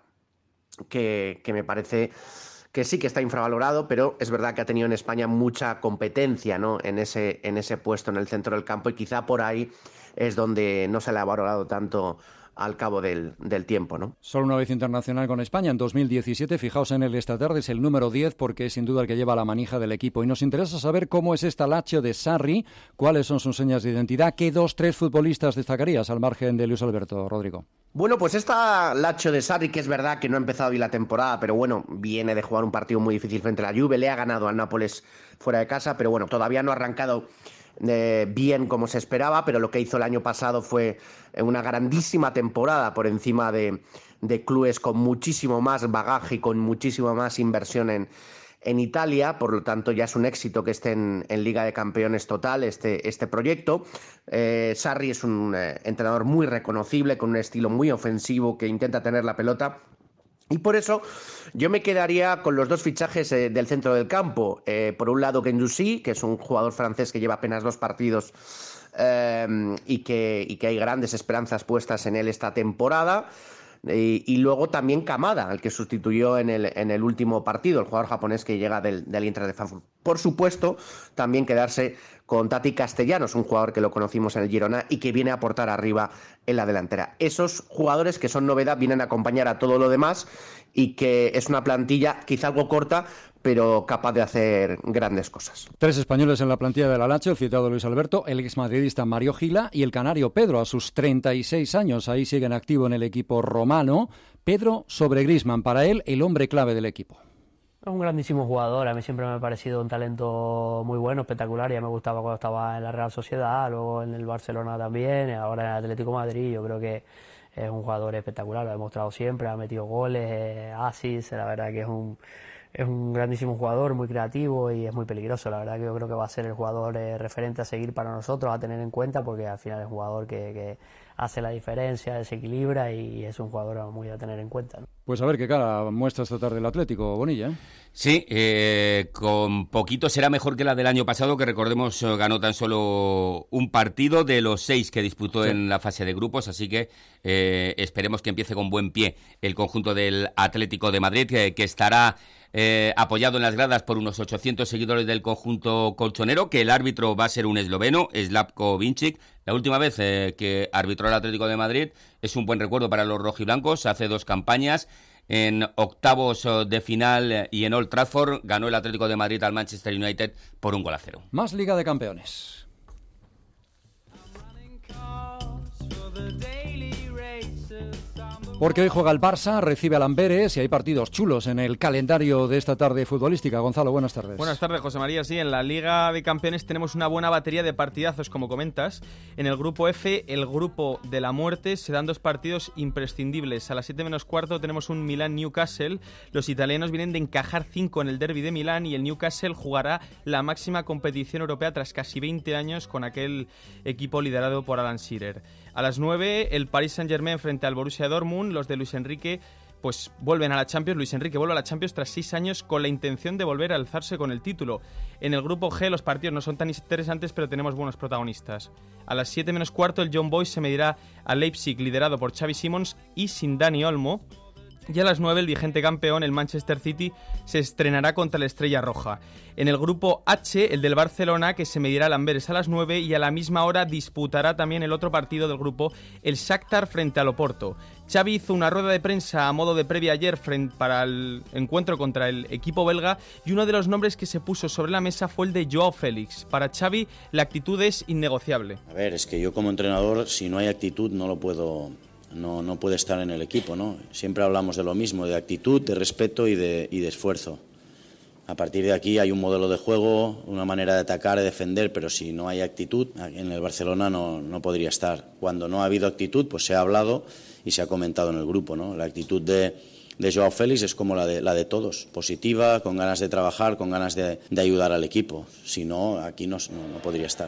que, que me parece que sí que está infravalorado, pero es verdad que ha tenido en España mucha competencia, ¿no? en, ese, en ese puesto en el centro del campo, y quizá por ahí es donde no se le ha valorado tanto al cabo del, del tiempo, ¿no? Solo una vez internacional con España, en dos mil diecisiete. Fijaos en él esta tarde, es el número diez, porque es sin duda el que lleva la manija del equipo. Y nos interesa saber cómo es esta Lazio de Sarri, cuáles son sus señas de identidad, qué dos, tres futbolistas destacarías al margen de Luis Alberto, Rodrigo. Bueno, pues esta Lazio de Sarri, que es verdad que no ha empezado bien la temporada, pero bueno, viene de jugar un partido muy difícil frente a la Juve, le ha ganado al Nápoles fuera de casa, pero bueno, todavía no ha arrancado Eh, bien como se esperaba, pero lo que hizo el año pasado fue una grandísima temporada por encima de, de clubes con muchísimo más bagaje y con muchísima más inversión en, en Italia. Por lo tanto, ya es un éxito que esté en, en Liga de Campeones total este, este proyecto. eh, Sarri es un eh, entrenador muy reconocible, con un estilo muy ofensivo, que intenta tener la pelota. Y por eso yo me quedaría con los dos fichajes eh, del centro del campo. Eh, por un lado, Guendouzi, que es un jugador francés que lleva apenas dos partidos eh, y, que, y que hay grandes esperanzas puestas en él esta temporada. Y, y luego también Kamada, el que sustituyó en el, en el último partido, el jugador japonés que llega del, del Eintracht de Frankfurt. Por supuesto, también quedarse con Tati Castellanos, un jugador que lo conocimos en el Girona y que viene a aportar arriba en la delantera. Esos jugadores que son novedad vienen a acompañar a todo lo demás, y que es una plantilla quizá algo corta, pero capaz de hacer grandes cosas. Tres españoles en la plantilla de la Lazio, el citado Luis Alberto, el exmadridista Mario Gila y el canario Pedro, a sus treinta y seis años. Ahí sigue en activo en el equipo romano. Pedro sobre Griezmann, para él el hombre clave del equipo. Es un grandísimo jugador, a mí siempre me ha parecido un talento muy bueno, espectacular. Ya me gustaba cuando estaba en la Real Sociedad, luego en el Barcelona también, ahora en el Atlético de Madrid. Yo creo que es un jugador espectacular, lo ha demostrado siempre, ha metido goles, eh, asis, la verdad que es un... Es un grandísimo jugador, muy creativo y es muy peligroso. La verdad que yo creo que va a ser el jugador eh, referente a seguir para nosotros, a tener en cuenta, porque al final es un jugador que, que hace la diferencia, desequilibra, y es un jugador muy a tener en cuenta, ¿no? Pues a ver qué cara muestra esta tarde el Atlético, Bonilla, ¿eh? Sí, eh, con poquito será mejor que la del año pasado, que recordemos ganó tan solo un partido de los seis que disputó sí. en la fase de grupos, así que eh, esperemos que empiece con buen pie el conjunto del Atlético de Madrid, que, que estará eh, apoyado en las gradas por unos ochocientos seguidores del conjunto colchonero, que el árbitro va a ser un esloveno, Slavko Vincic. La última vez eh, que arbitró el Atlético de Madrid es un buen recuerdo para los rojiblancos, hace dos campañas. En octavos de final y en Old Trafford ganó el Atlético de Madrid al Manchester United por un gol a cero. Más Liga de Campeones. Porque hoy juega el Barça, recibe al Amberes y hay partidos chulos en el calendario de esta tarde futbolística. Gonzalo, buenas tardes. Buenas tardes, José María. Sí, en la Liga de Campeones tenemos una buena batería de partidazos, como comentas. En el grupo F, el grupo de la muerte, se dan dos partidos imprescindibles. A las siete menos cuarto tenemos un Milán-Newcastle. Los italianos vienen de encajar cinco en el derbi de Milán y el Newcastle jugará la máxima competición europea tras casi veinte años con aquel equipo liderado por Alan Shearer. A las nueve, el Paris Saint-Germain frente al Borussia Dortmund. Los de Luis Enrique pues vuelven a la Champions. Luis Enrique vuelve a la Champions tras seis años con la intención de volver a alzarse con el título. En el grupo G los partidos no son tan interesantes, pero tenemos buenos protagonistas. A las siete menos cuarto el Young Boys se medirá al Leipzig, liderado por Xavi Simons y sin Dani Olmo. Y a las nueve el vigente campeón, el Manchester City, se estrenará contra la Estrella Roja. En el grupo H, el del Barcelona, que se medirá al Amberes a las nueve, y a la misma hora disputará también el otro partido del grupo, el Shakhtar frente al Oporto. Xavi hizo una rueda de prensa a modo de previa ayer frente para el encuentro contra el equipo belga, y uno de los nombres que se puso sobre la mesa fue el de Joao Félix. Para Xavi la actitud es innegociable. A ver, es que yo como entrenador, si no hay actitud no lo puedo... No, no puede estar en el equipo, ¿no? Siempre hablamos de lo mismo, de actitud, de respeto y de, y de esfuerzo. A partir de aquí hay un modelo de juego, una manera de atacar, de defender, pero si no hay actitud, en el Barcelona no, no podría estar. Cuando no ha habido actitud, pues se ha hablado y se ha comentado en el grupo, ¿no? La actitud de, de Joao Félix es como la de, la de todos, positiva, con ganas de trabajar, con ganas de, de ayudar al equipo. Si no, aquí no, no, no podría estar.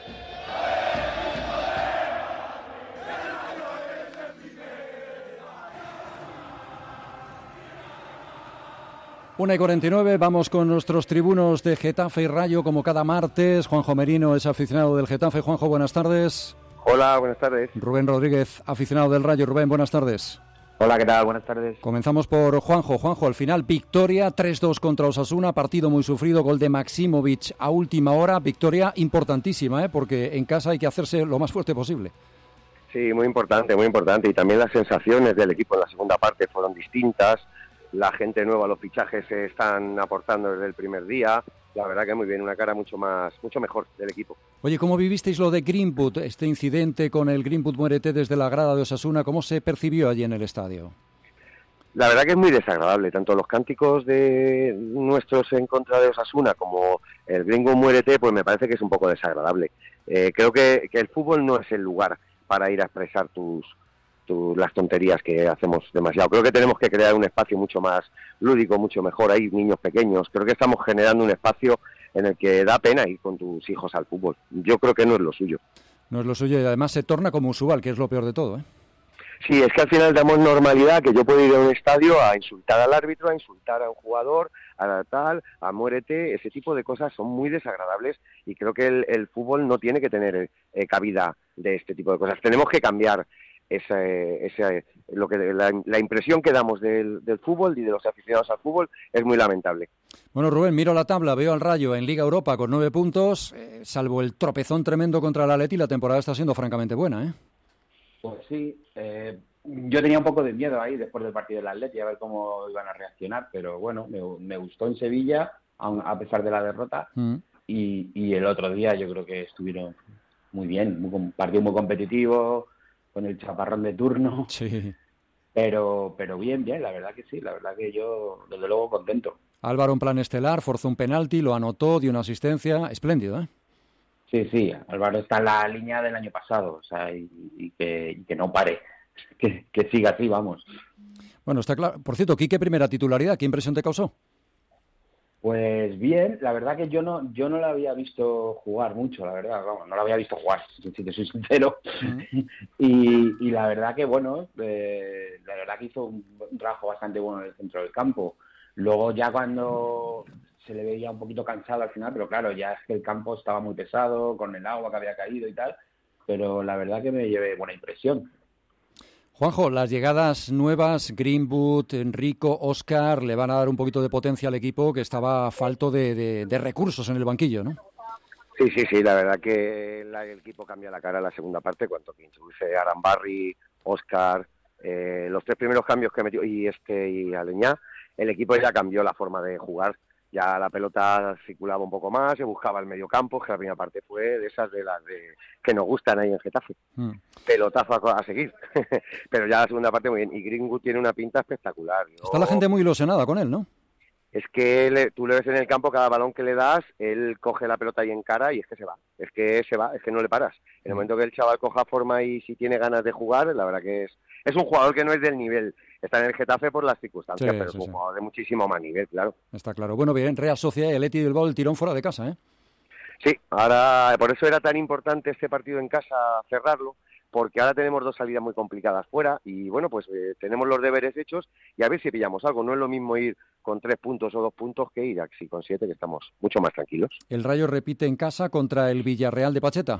una y cuarenta y nueve, vamos con nuestros tribunos de Getafe y Rayo como cada martes. Juanjo Merino es aficionado del Getafe. Juanjo, buenas tardes. Hola, buenas tardes. Rubén Rodríguez, aficionado del Rayo. Rubén, buenas tardes. Hola, ¿qué tal? Buenas tardes. Comenzamos por Juanjo. Juanjo, al final, victoria tres dos contra Osasuna, partido muy sufrido, gol de Maximovic a última hora, victoria importantísima, ¿eh? Porque en casa hay que hacerse lo más fuerte posible. Sí, muy importante, muy importante. Y también las sensaciones del equipo en la segunda parte fueron distintas. La gente nueva, los fichajes se están aportando desde el primer día. La verdad que muy bien, una cara mucho más, mucho mejor del equipo. Oye, ¿cómo vivisteis lo de Greenwood, este incidente con el Greenwood Muérete desde la grada de Osasuna? ¿Cómo se percibió allí en el estadio? La verdad que es muy desagradable, tanto los cánticos de nuestros en contra de Osasuna como el Greenwood Muérete, pues me parece que es un poco desagradable. Eh, creo que, que el fútbol no es el lugar para ir a expresar tus, tus las tonterías que hacemos demasiado. Creo que tenemos que crear un espacio mucho más lúdico, mucho mejor. Hay niños pequeños. Creo que estamos generando un espacio en el que da pena ir con tus hijos al fútbol. Yo creo que no es lo suyo. No es lo suyo y además se torna como usual, que es lo peor de todo, ¿eh? Sí, es que al final damos normalidad que yo puedo ir a un estadio a insultar al árbitro, a insultar a un jugador, a la tal, a muérete. Ese tipo de cosas son muy desagradables y creo que el, el fútbol no tiene que tener eh, cabida de este tipo de cosas. Tenemos que cambiar ese, ese, lo que la, la impresión que damos del, del fútbol y de los aficionados al fútbol es muy lamentable. Bueno, Rubén, miro la tabla, veo al Rayo en Liga Europa con nueve puntos, eh, salvo el tropezón tremendo contra el Atleti, la temporada está siendo francamente buena, ¿eh? Pues sí, eh, yo tenía un poco de miedo ahí después del partido del Atleti a ver cómo iban a reaccionar, pero bueno, me, me gustó en Sevilla, aun, a pesar de la derrota, mm. y, y el otro día yo creo que estuvieron muy bien, un partido muy competitivo, con el chaparrón de turno, sí. pero pero bien, bien, la verdad que sí, la verdad que yo desde luego contento. Álvaro en plan estelar, forzó un penalti, lo anotó, dio una asistencia, espléndido, ¿eh? Sí, sí, Álvaro está en la línea del año pasado, o sea, y, y, que, y que no pare, que, que siga así, vamos. Bueno, está claro. Por cierto, Quique, primera titularidad, ¿qué impresión te causó? Pues bien, la verdad que yo no yo no la había visto jugar mucho, la verdad, vamos, no la había visto jugar, si te soy sincero. Uh-huh. y, y la verdad que, bueno, eh, la verdad que hizo un, un trabajo bastante bueno en el centro del campo. Luego ya cuando se le veía un poquito cansado al final, pero claro, ya es que el campo estaba muy pesado, con el agua que había caído y tal, pero la verdad que me llevé buena impresión. Juanjo, las llegadas nuevas, Greenwood, Enrico, Óscar, le van a dar un poquito de potencia al equipo que estaba falto de, de, de recursos en el banquillo, ¿no? Sí, sí, sí, la verdad que la, el equipo cambia la cara en la segunda parte, cuanto que introduce Arambarri, Óscar, eh, los tres primeros cambios que metió, y este y Aleñá, el equipo ya cambió la forma de jugar. Ya la pelota circulaba un poco más, se buscaba el medio campo, que la primera parte fue de esas de las de que nos gustan ahí en Getafe. Mm. Pelotazo a, a seguir. Pero ya la segunda parte muy bien. Y Greenwood tiene una pinta espectacular. ¿No? Está la gente muy ilusionada con él, ¿no? Es que él, tú le ves en el campo, cada balón que le das, él coge la pelota y encara y es que se va. Es que se va, es que no le paras. En el momento que el chaval coja forma y si tiene ganas de jugar, la verdad que es es un jugador que no es del nivel. Está en el Getafe por las circunstancias, sí, pero sí, es un sí. jugador de muchísimo más nivel, claro. Está claro. Bueno, bien, Real Sociedad y el Athletic Bilbao, el tirón fuera de casa, ¿eh? Sí, ahora por eso era tan importante este partido en casa cerrarlo, porque ahora tenemos dos salidas muy complicadas fuera y bueno, pues eh, tenemos los deberes hechos y a ver si pillamos algo. No es lo mismo ir con tres puntos o dos puntos que ir así con siete, que estamos mucho más tranquilos. El Rayo repite en casa contra el Villarreal de Pacheta.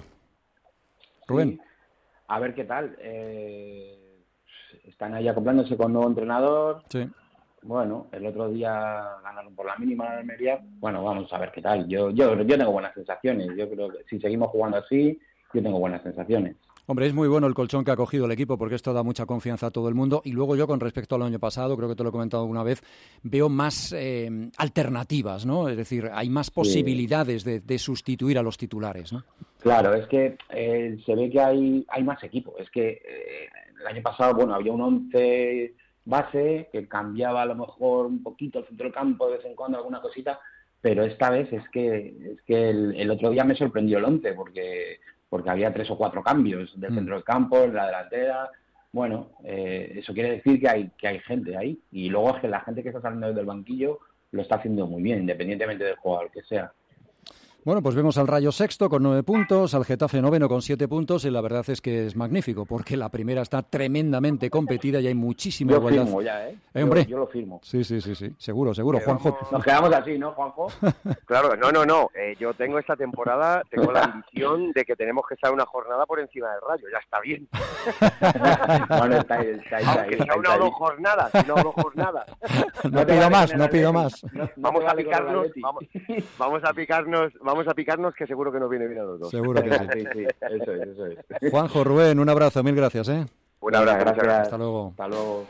Rubén. Sí. A ver qué tal. Eh... Están ahí acoplándose con nuevo entrenador. Sí. Bueno, el otro día ganaron por la mínima en Almería. Bueno, vamos a ver qué tal. Yo, yo, yo tengo buenas sensaciones. Yo creo que si seguimos jugando así, yo tengo buenas sensaciones. Hombre, es muy bueno el colchón que ha cogido el equipo porque esto da mucha confianza a todo el mundo. Y luego yo, con respecto al año pasado, creo que te lo he comentado alguna vez, veo más eh, alternativas, ¿no? Es decir, hay más posibilidades sí. de, de sustituir a los titulares, ¿no? Claro, es que eh, se ve que hay, hay más equipo. Es que eh, el año pasado, bueno, había un once base que cambiaba a lo mejor un poquito el centro del campo, de vez en cuando alguna cosita, pero esta vez es que es que el, el otro día me sorprendió el once porque porque había tres o cuatro cambios del mm. centro del campo, en la delantera. Bueno, eh, eso quiere decir que hay que hay gente ahí. Y luego es que la gente que está saliendo del banquillo lo está haciendo muy bien, independientemente del jugador que sea. Bueno, pues vemos al Rayo sexto con nueve puntos, al Getafe noveno con siete puntos y la verdad es que es magnífico porque la primera está tremendamente competida y hay muchísima yo igualdad. Yo firmo ya, ¿eh? ¿Eh hombre? Yo, yo lo firmo. Sí, sí, sí, sí, seguro, seguro. Quedamos... Juanjo. Nos quedamos así, ¿no, Juanjo? Claro, no, no, no. Eh, yo tengo esta temporada, tengo la ambición de que tenemos que estar una jornada por encima del Rayo. Ya está bien. Bueno, está ahí, está ahí, Aunque sea una o dos jornadas, una o dos jornadas. No, no pido más, no pido más. No, no vamos a picarnos, vamos, vamos a picarnos, vamos a picarnos que seguro que nos viene bien a los dos. Seguro que sí. sí, sí, eso es, eso es. Juanjo, Rubén, un abrazo, mil gracias, ¿eh? Un abrazo, gracias. gracias. Hasta luego. Hasta luego.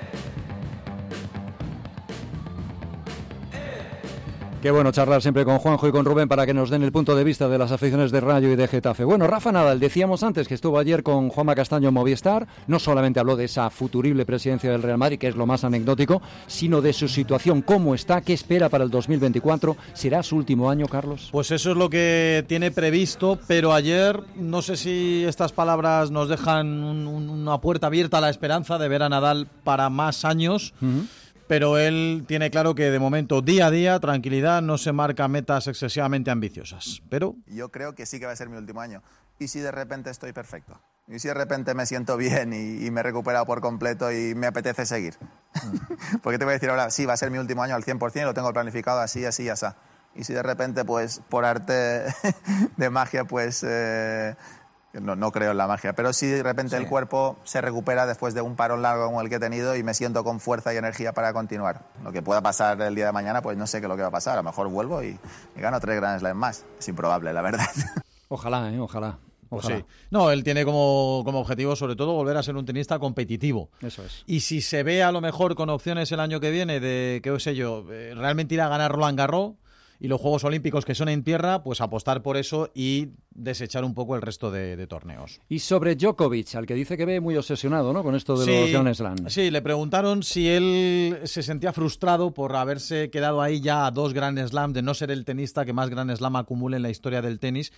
Qué bueno charlar siempre con Juanjo y con Rubén para que nos den el punto de vista de las aficiones de Rayo y de Getafe. Bueno, Rafa Nadal, decíamos antes que estuvo ayer con Juanma Castaño en Movistar, no solamente habló de esa futurible presidencia del Real Madrid, que es lo más anecdótico, sino de su situación, cómo está, qué espera para el dos mil veinticuatro. ¿Será su último año, Carlos? Pues eso es lo que tiene previsto, pero ayer no sé si estas palabras nos dejan un, un, una puerta abierta a la esperanza de ver a Nadal para más años. Uh-huh. Pero él tiene claro que de momento, día a día, tranquilidad, no se marca metas excesivamente ambiciosas. Pero yo creo que sí que va a ser mi último año. ¿Y si de repente estoy perfecto? ¿Y si de repente me siento bien y, y me he recuperado por completo y me apetece seguir? Mm. Porque te voy a decir ahora, sí, va a ser mi último año al cien por ciento, lo tengo planificado así, así y así. Y si de repente, pues, por arte de magia, pues... Eh, No, no creo en la magia, pero si de repente sí. El cuerpo se recupera después de un parón largo como el que he tenido y me siento con fuerza y energía para continuar. Lo que pueda pasar el día de mañana, pues no sé qué es lo que va a pasar. A lo mejor vuelvo y, y gano tres Grand Slams más. Es improbable, la verdad. Ojalá, ¿eh? Ojalá. Pues sí. No, él tiene como, como objetivo sobre todo volver a ser un tenista competitivo. Eso es. Y si se ve a lo mejor con opciones el año que viene de, qué sé yo, realmente ir a ganar Roland Garros y los Juegos Olímpicos que son en tierra, pues apostar por eso y desechar un poco el resto de, de torneos. Y sobre Djokovic, al que dice que ve muy obsesionado, ¿no?, con esto de sí, los Grand Slam. Sí, le preguntaron si él se sentía frustrado por haberse quedado ahí ya a dos Grand Slam, de no ser el tenista que más Grand Slam acumule en la historia del tenis,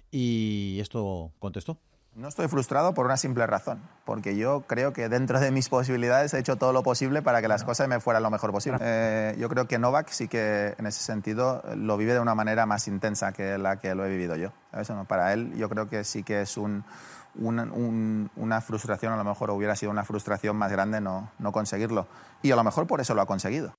y esto contestó. No estoy frustrado por una simple razón, porque yo creo que dentro de mis posibilidades he hecho todo lo posible para que las cosas me fueran lo mejor posible. Eh, yo creo que Novak sí que en ese sentido lo vive de una manera más intensa que la que lo he vivido yo. ¿Sabes? Para él yo creo que sí que es un, un, un, una frustración, a lo mejor hubiera sido una frustración más grande no, no conseguirlo. Y a lo mejor por eso lo ha conseguido.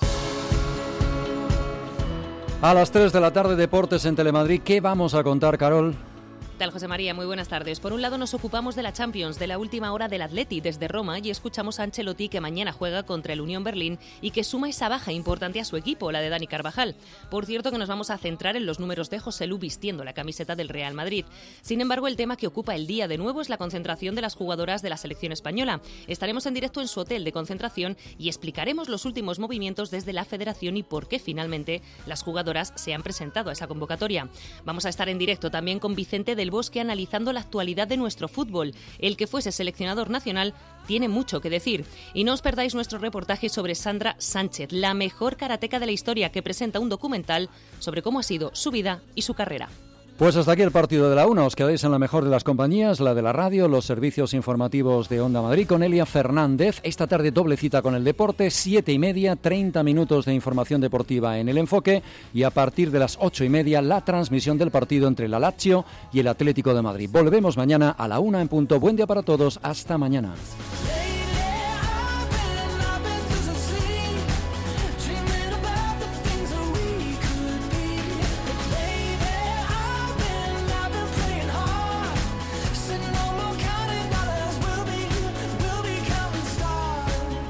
A las tres de la tarde, Deportes en Telemadrid. ¿Qué vamos a contar, Carol? ¿Qué tal, José María? Muy buenas tardes. Por un lado nos ocupamos de la Champions, de la última hora del Atleti desde Roma, y escuchamos a Ancelotti, que mañana juega contra el Unión Berlín y que suma esa baja importante a su equipo, la de Dani Carvajal. Por cierto, que nos vamos a centrar en los números de Joselu vistiendo la camiseta del Real Madrid. Sin embargo, el tema que ocupa el día de nuevo es la concentración de las jugadoras de la selección española. Estaremos en directo en su hotel de concentración y explicaremos los últimos movimientos desde la Federación y por qué finalmente las jugadoras se han presentado a esa convocatoria. Vamos a estar en directo también con Vicente del Bosque analizando la actualidad de nuestro fútbol. El que fuese seleccionador nacional tiene mucho que decir. Y no os perdáis nuestro reportaje sobre Sandra Sánchez, la mejor karateca de la historia, que presenta un documental sobre cómo ha sido su vida y su carrera. Pues hasta aquí el partido de la una. Os quedáis en la mejor de las compañías, la de la radio, los servicios informativos de Onda Madrid con Elia Fernández. Esta tarde doble cita con el deporte, siete y media, treinta minutos de información deportiva en El Enfoque, y a partir de las ocho y media la transmisión del partido entre la Lazio y el Atlético de Madrid. Volvemos mañana a la una en punto. Buen día para todos. Hasta mañana.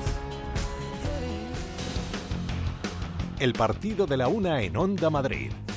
El partido de la una en Onda Madrid.